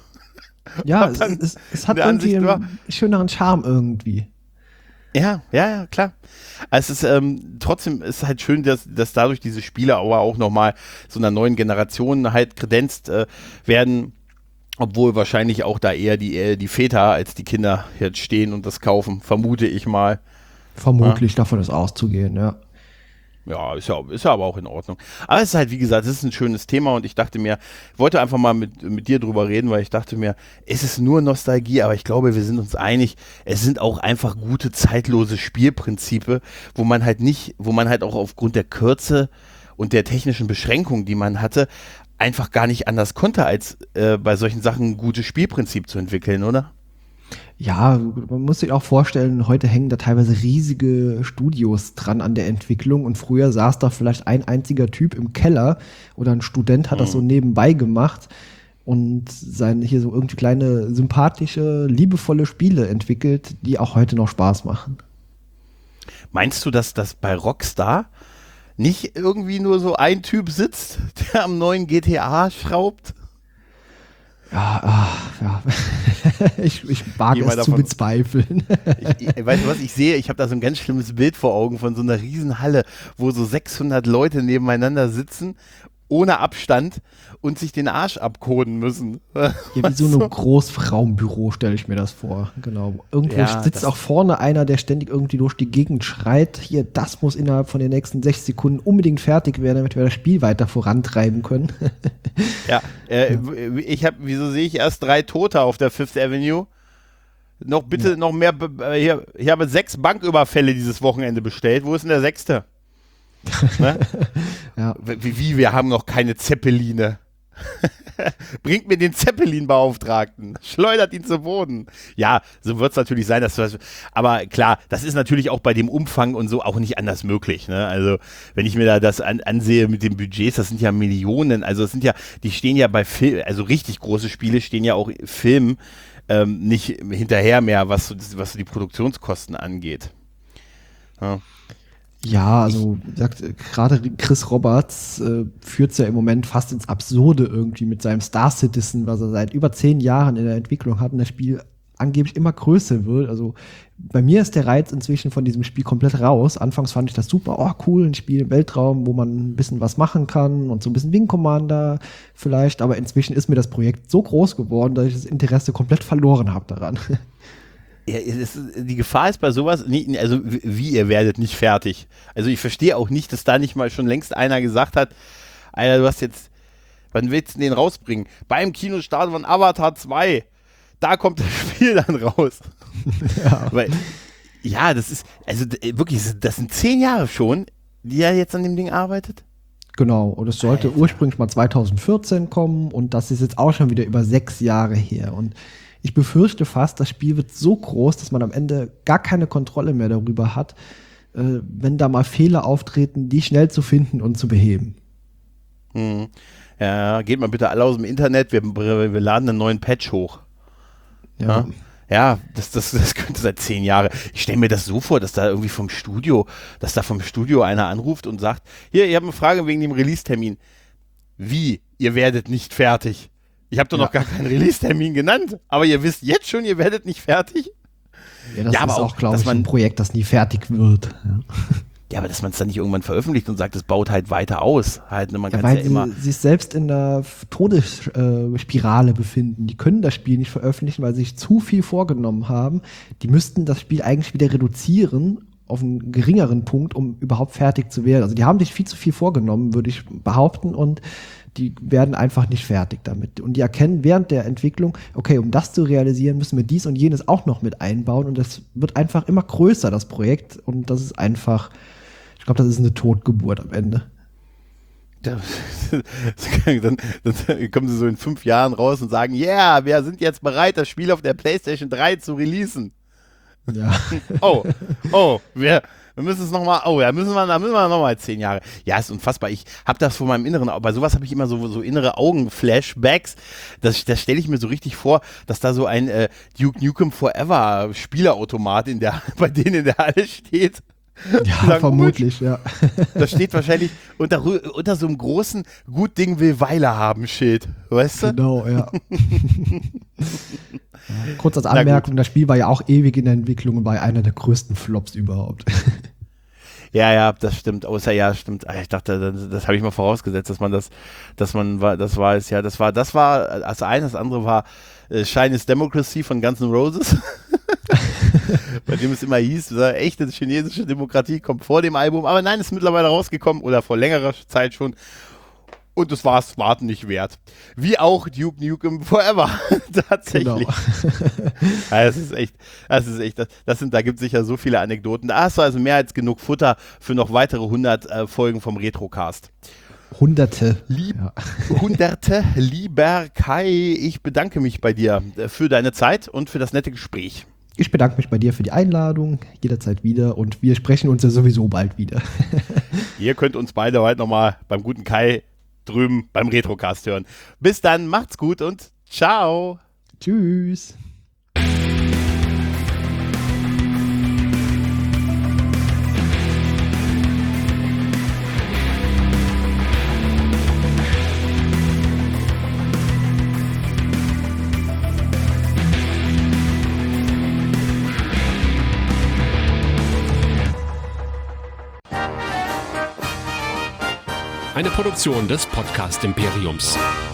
Ja, Hab es, dann es, es hat in der irgendwie Ansicht einen schöneren Charme irgendwie. Ja, ja, ja, klar. Also es ist ähm, trotzdem ist halt schön, dass, dass dadurch diese Spiele aber auch nochmal so einer neuen Generation halt kredenzt äh, werden, obwohl wahrscheinlich auch da eher die, äh, die Väter als die Kinder jetzt stehen und das kaufen, vermute ich mal. Vermutlich davon ist auszugehen, ja. Ja, ist ja, ist ja aber auch in Ordnung. Aber es ist halt, wie gesagt, es ist ein schönes Thema und ich dachte mir, ich wollte einfach mal mit, mit dir drüber reden, weil ich dachte mir, es ist nur Nostalgie, aber ich glaube, wir sind uns einig, es sind auch einfach gute, zeitlose Spielprinzipe, wo man halt nicht, wo man halt auch aufgrund der Kürze und der technischen Beschränkung, die man hatte, einfach gar nicht anders konnte, als äh, bei solchen Sachen ein gutes Spielprinzip zu entwickeln, oder? Ja, man muss sich auch vorstellen, heute hängen da teilweise riesige Studios dran an der Entwicklung und früher saß da vielleicht ein einziger Typ im Keller oder ein Student hat das so nebenbei gemacht und sein hier so irgendwie kleine, sympathische, liebevolle Spiele entwickelt, die auch heute noch Spaß machen. Meinst du, dass das bei Rockstar nicht irgendwie nur so ein Typ sitzt, der am neuen G T A schraubt? Ja, ach, ja. ich, ich mag Geh mal es zu davon- bezweifeln. Ich, ich, weißt du was, ich sehe, ich habe da so ein ganz schlimmes Bild vor Augen von so einer riesen Halle, wo so sechshundert Leute nebeneinander sitzen, ohne Abstand und sich den Arsch abkoden müssen. Ja, wie so ein Großraumbüro stelle ich mir das vor. Genau. Irgendwo Ja, sitzt das- auch vorne einer, der ständig irgendwie durch die Gegend schreit, hier, das muss innerhalb von den nächsten sechs Sekunden unbedingt fertig werden, damit wir das Spiel weiter vorantreiben können. Ja, äh, ich habe, wieso sehe ich erst drei Tote auf der Fifth Avenue? Noch bitte, noch mehr, be- äh, hier, ich habe sechs Banküberfälle dieses Wochenende bestellt. Wo ist denn der sechste? Ne? Ja. Wie, wie, wir haben noch keine Zeppeline. Bringt mir den Zeppelin-Beauftragten. Schleudert ihn zu Boden. Ja, so wird es natürlich sein, dass du das, aber klar, das ist natürlich auch bei dem Umfang und so auch nicht anders möglich. Ne? Also, wenn ich mir da das an, ansehe mit den Budgets, das sind ja Millionen. Also, es sind ja, die stehen ja bei Film, also richtig große Spiele stehen ja auch Filmen ähm, nicht hinterher mehr, was so, was so die Produktionskosten angeht. Ja. Ja, also wie gesagt, gerade Chris Roberts äh, führt es ja im Moment fast ins Absurde irgendwie mit seinem Star Citizen, was er seit über zehn Jahren in der Entwicklung hat und das Spiel angeblich immer größer wird. Also bei mir ist der Reiz inzwischen von diesem Spiel komplett raus. Anfangs fand ich das super, oh cool, ein Spiel im Weltraum, wo man ein bisschen was machen kann und so ein bisschen Wing Commander vielleicht, aber inzwischen ist mir das Projekt so groß geworden, dass ich das Interesse komplett verloren habe daran. Ja, es ist, die Gefahr ist bei sowas, nie, also wie, ihr werdet nicht fertig. Also ich verstehe auch nicht, dass da nicht mal schon längst einer gesagt hat, Alter, du hast jetzt, wann willst du den rausbringen? Beim Kinostart von Avatar zwei, da kommt das Spiel dann raus. Ja. Weil, ja, das ist, also d- wirklich, das sind zehn Jahre schon, die er jetzt an dem Ding arbeitet. Genau, und es sollte Alter. ursprünglich mal zwanzig vierzehn kommen und das ist jetzt auch schon wieder über sechs Jahre her. Und Ich befürchte fast, das Spiel wird so groß, dass man am Ende gar keine Kontrolle mehr darüber hat, äh, wenn da mal Fehler auftreten, die schnell zu finden und zu beheben. Hm. Ja, geht mal bitte alle aus dem Internet, wir, wir laden einen neuen Patch hoch. Ja. Ja, ja das, das, das könnte seit zehn Jahren. Ich stelle mir das so vor, dass da irgendwie vom Studio, dass da vom Studio einer anruft und sagt, hier, ihr habt eine Frage wegen dem Release-Termin. Wie? Ihr werdet nicht fertig? Ich habe doch ja. noch gar keinen Release-Termin genannt, aber ihr wisst jetzt schon, ihr werdet nicht fertig? Ja, das ja, ist aber auch, glaube dass ich, man, ein Projekt, das nie fertig wird. Ja. Ja, aber dass man es dann nicht irgendwann veröffentlicht und sagt, es baut halt weiter aus. Halt, ne, man Ja, kann weil ja immer. sie sich selbst in der Todesspirale befinden. Die können das Spiel nicht veröffentlichen, weil sie sich zu viel vorgenommen haben. Die müssten das Spiel eigentlich wieder reduzieren auf einen geringeren Punkt, um überhaupt fertig zu werden. Also die haben sich viel zu viel vorgenommen, würde ich behaupten, und die werden einfach nicht fertig damit. Und die erkennen während der Entwicklung, okay, um das zu realisieren, müssen wir dies und jenes auch noch mit einbauen, und das wird einfach immer größer, das Projekt, und das ist einfach, ich glaube, das ist eine Totgeburt am Ende. dann, dann kommen sie so in fünf Jahren raus und sagen, ja, yeah, wir sind jetzt bereit, das Spiel auf der PlayStation drei zu releasen. Ja. Oh, oh, wir, wir müssen es nochmal, oh, da müssen wir, da müssen wir nochmal zehn Jahre. Ja, ist unfassbar. Ich habe das vor meinem Inneren, bei sowas habe ich immer so, so innere Augen-Flashbacks. Das, das stelle ich mir so richtig vor, dass da so ein äh, Duke Nukem Forever Spielautomat in der, bei denen in der Halle steht. Ja, sagen, vermutlich, ja. Das steht wahrscheinlich unter, unter so einem großen Gut Ding will Weile haben Schild, weißt du? Genau, ja. Ja, kurz als Anmerkung, das Spiel war ja auch ewig in der Entwicklung und war einer der größten Flops überhaupt. Ja, ja, das stimmt. Außer ja, stimmt. Ich dachte, das, das habe ich mal vorausgesetzt, dass man das, dass man, das war es, ja, das war, das war das eine, das andere war äh, Shine is Democracy von Guns N' Roses. Bei dem es immer hieß, echte chinesische Demokratie kommt vor dem Album, aber nein, ist mittlerweile rausgekommen oder vor längerer Zeit schon. Und das war es Warten nicht wert. Wie auch Duke Nukem Forever. Tatsächlich. Genau. Ja, das ist echt, das ist echt, das, das sind, da gibt es sicher so viele Anekdoten. Da hast du also mehr als genug Futter für noch weitere hundert äh, Folgen vom Retrocast. Hunderte. Lieb, ja. Hunderte, lieber Kai, ich bedanke mich bei dir für deine Zeit und für das nette Gespräch. Ich bedanke mich bei dir für die Einladung, jederzeit wieder, und wir sprechen uns ja sowieso bald wieder. Ihr könnt uns beide heute nochmal beim guten Kai drüben beim Retrocast hören. Bis dann, macht's gut und ciao. Tschüss. Eine Produktion des Podcast Imperiums.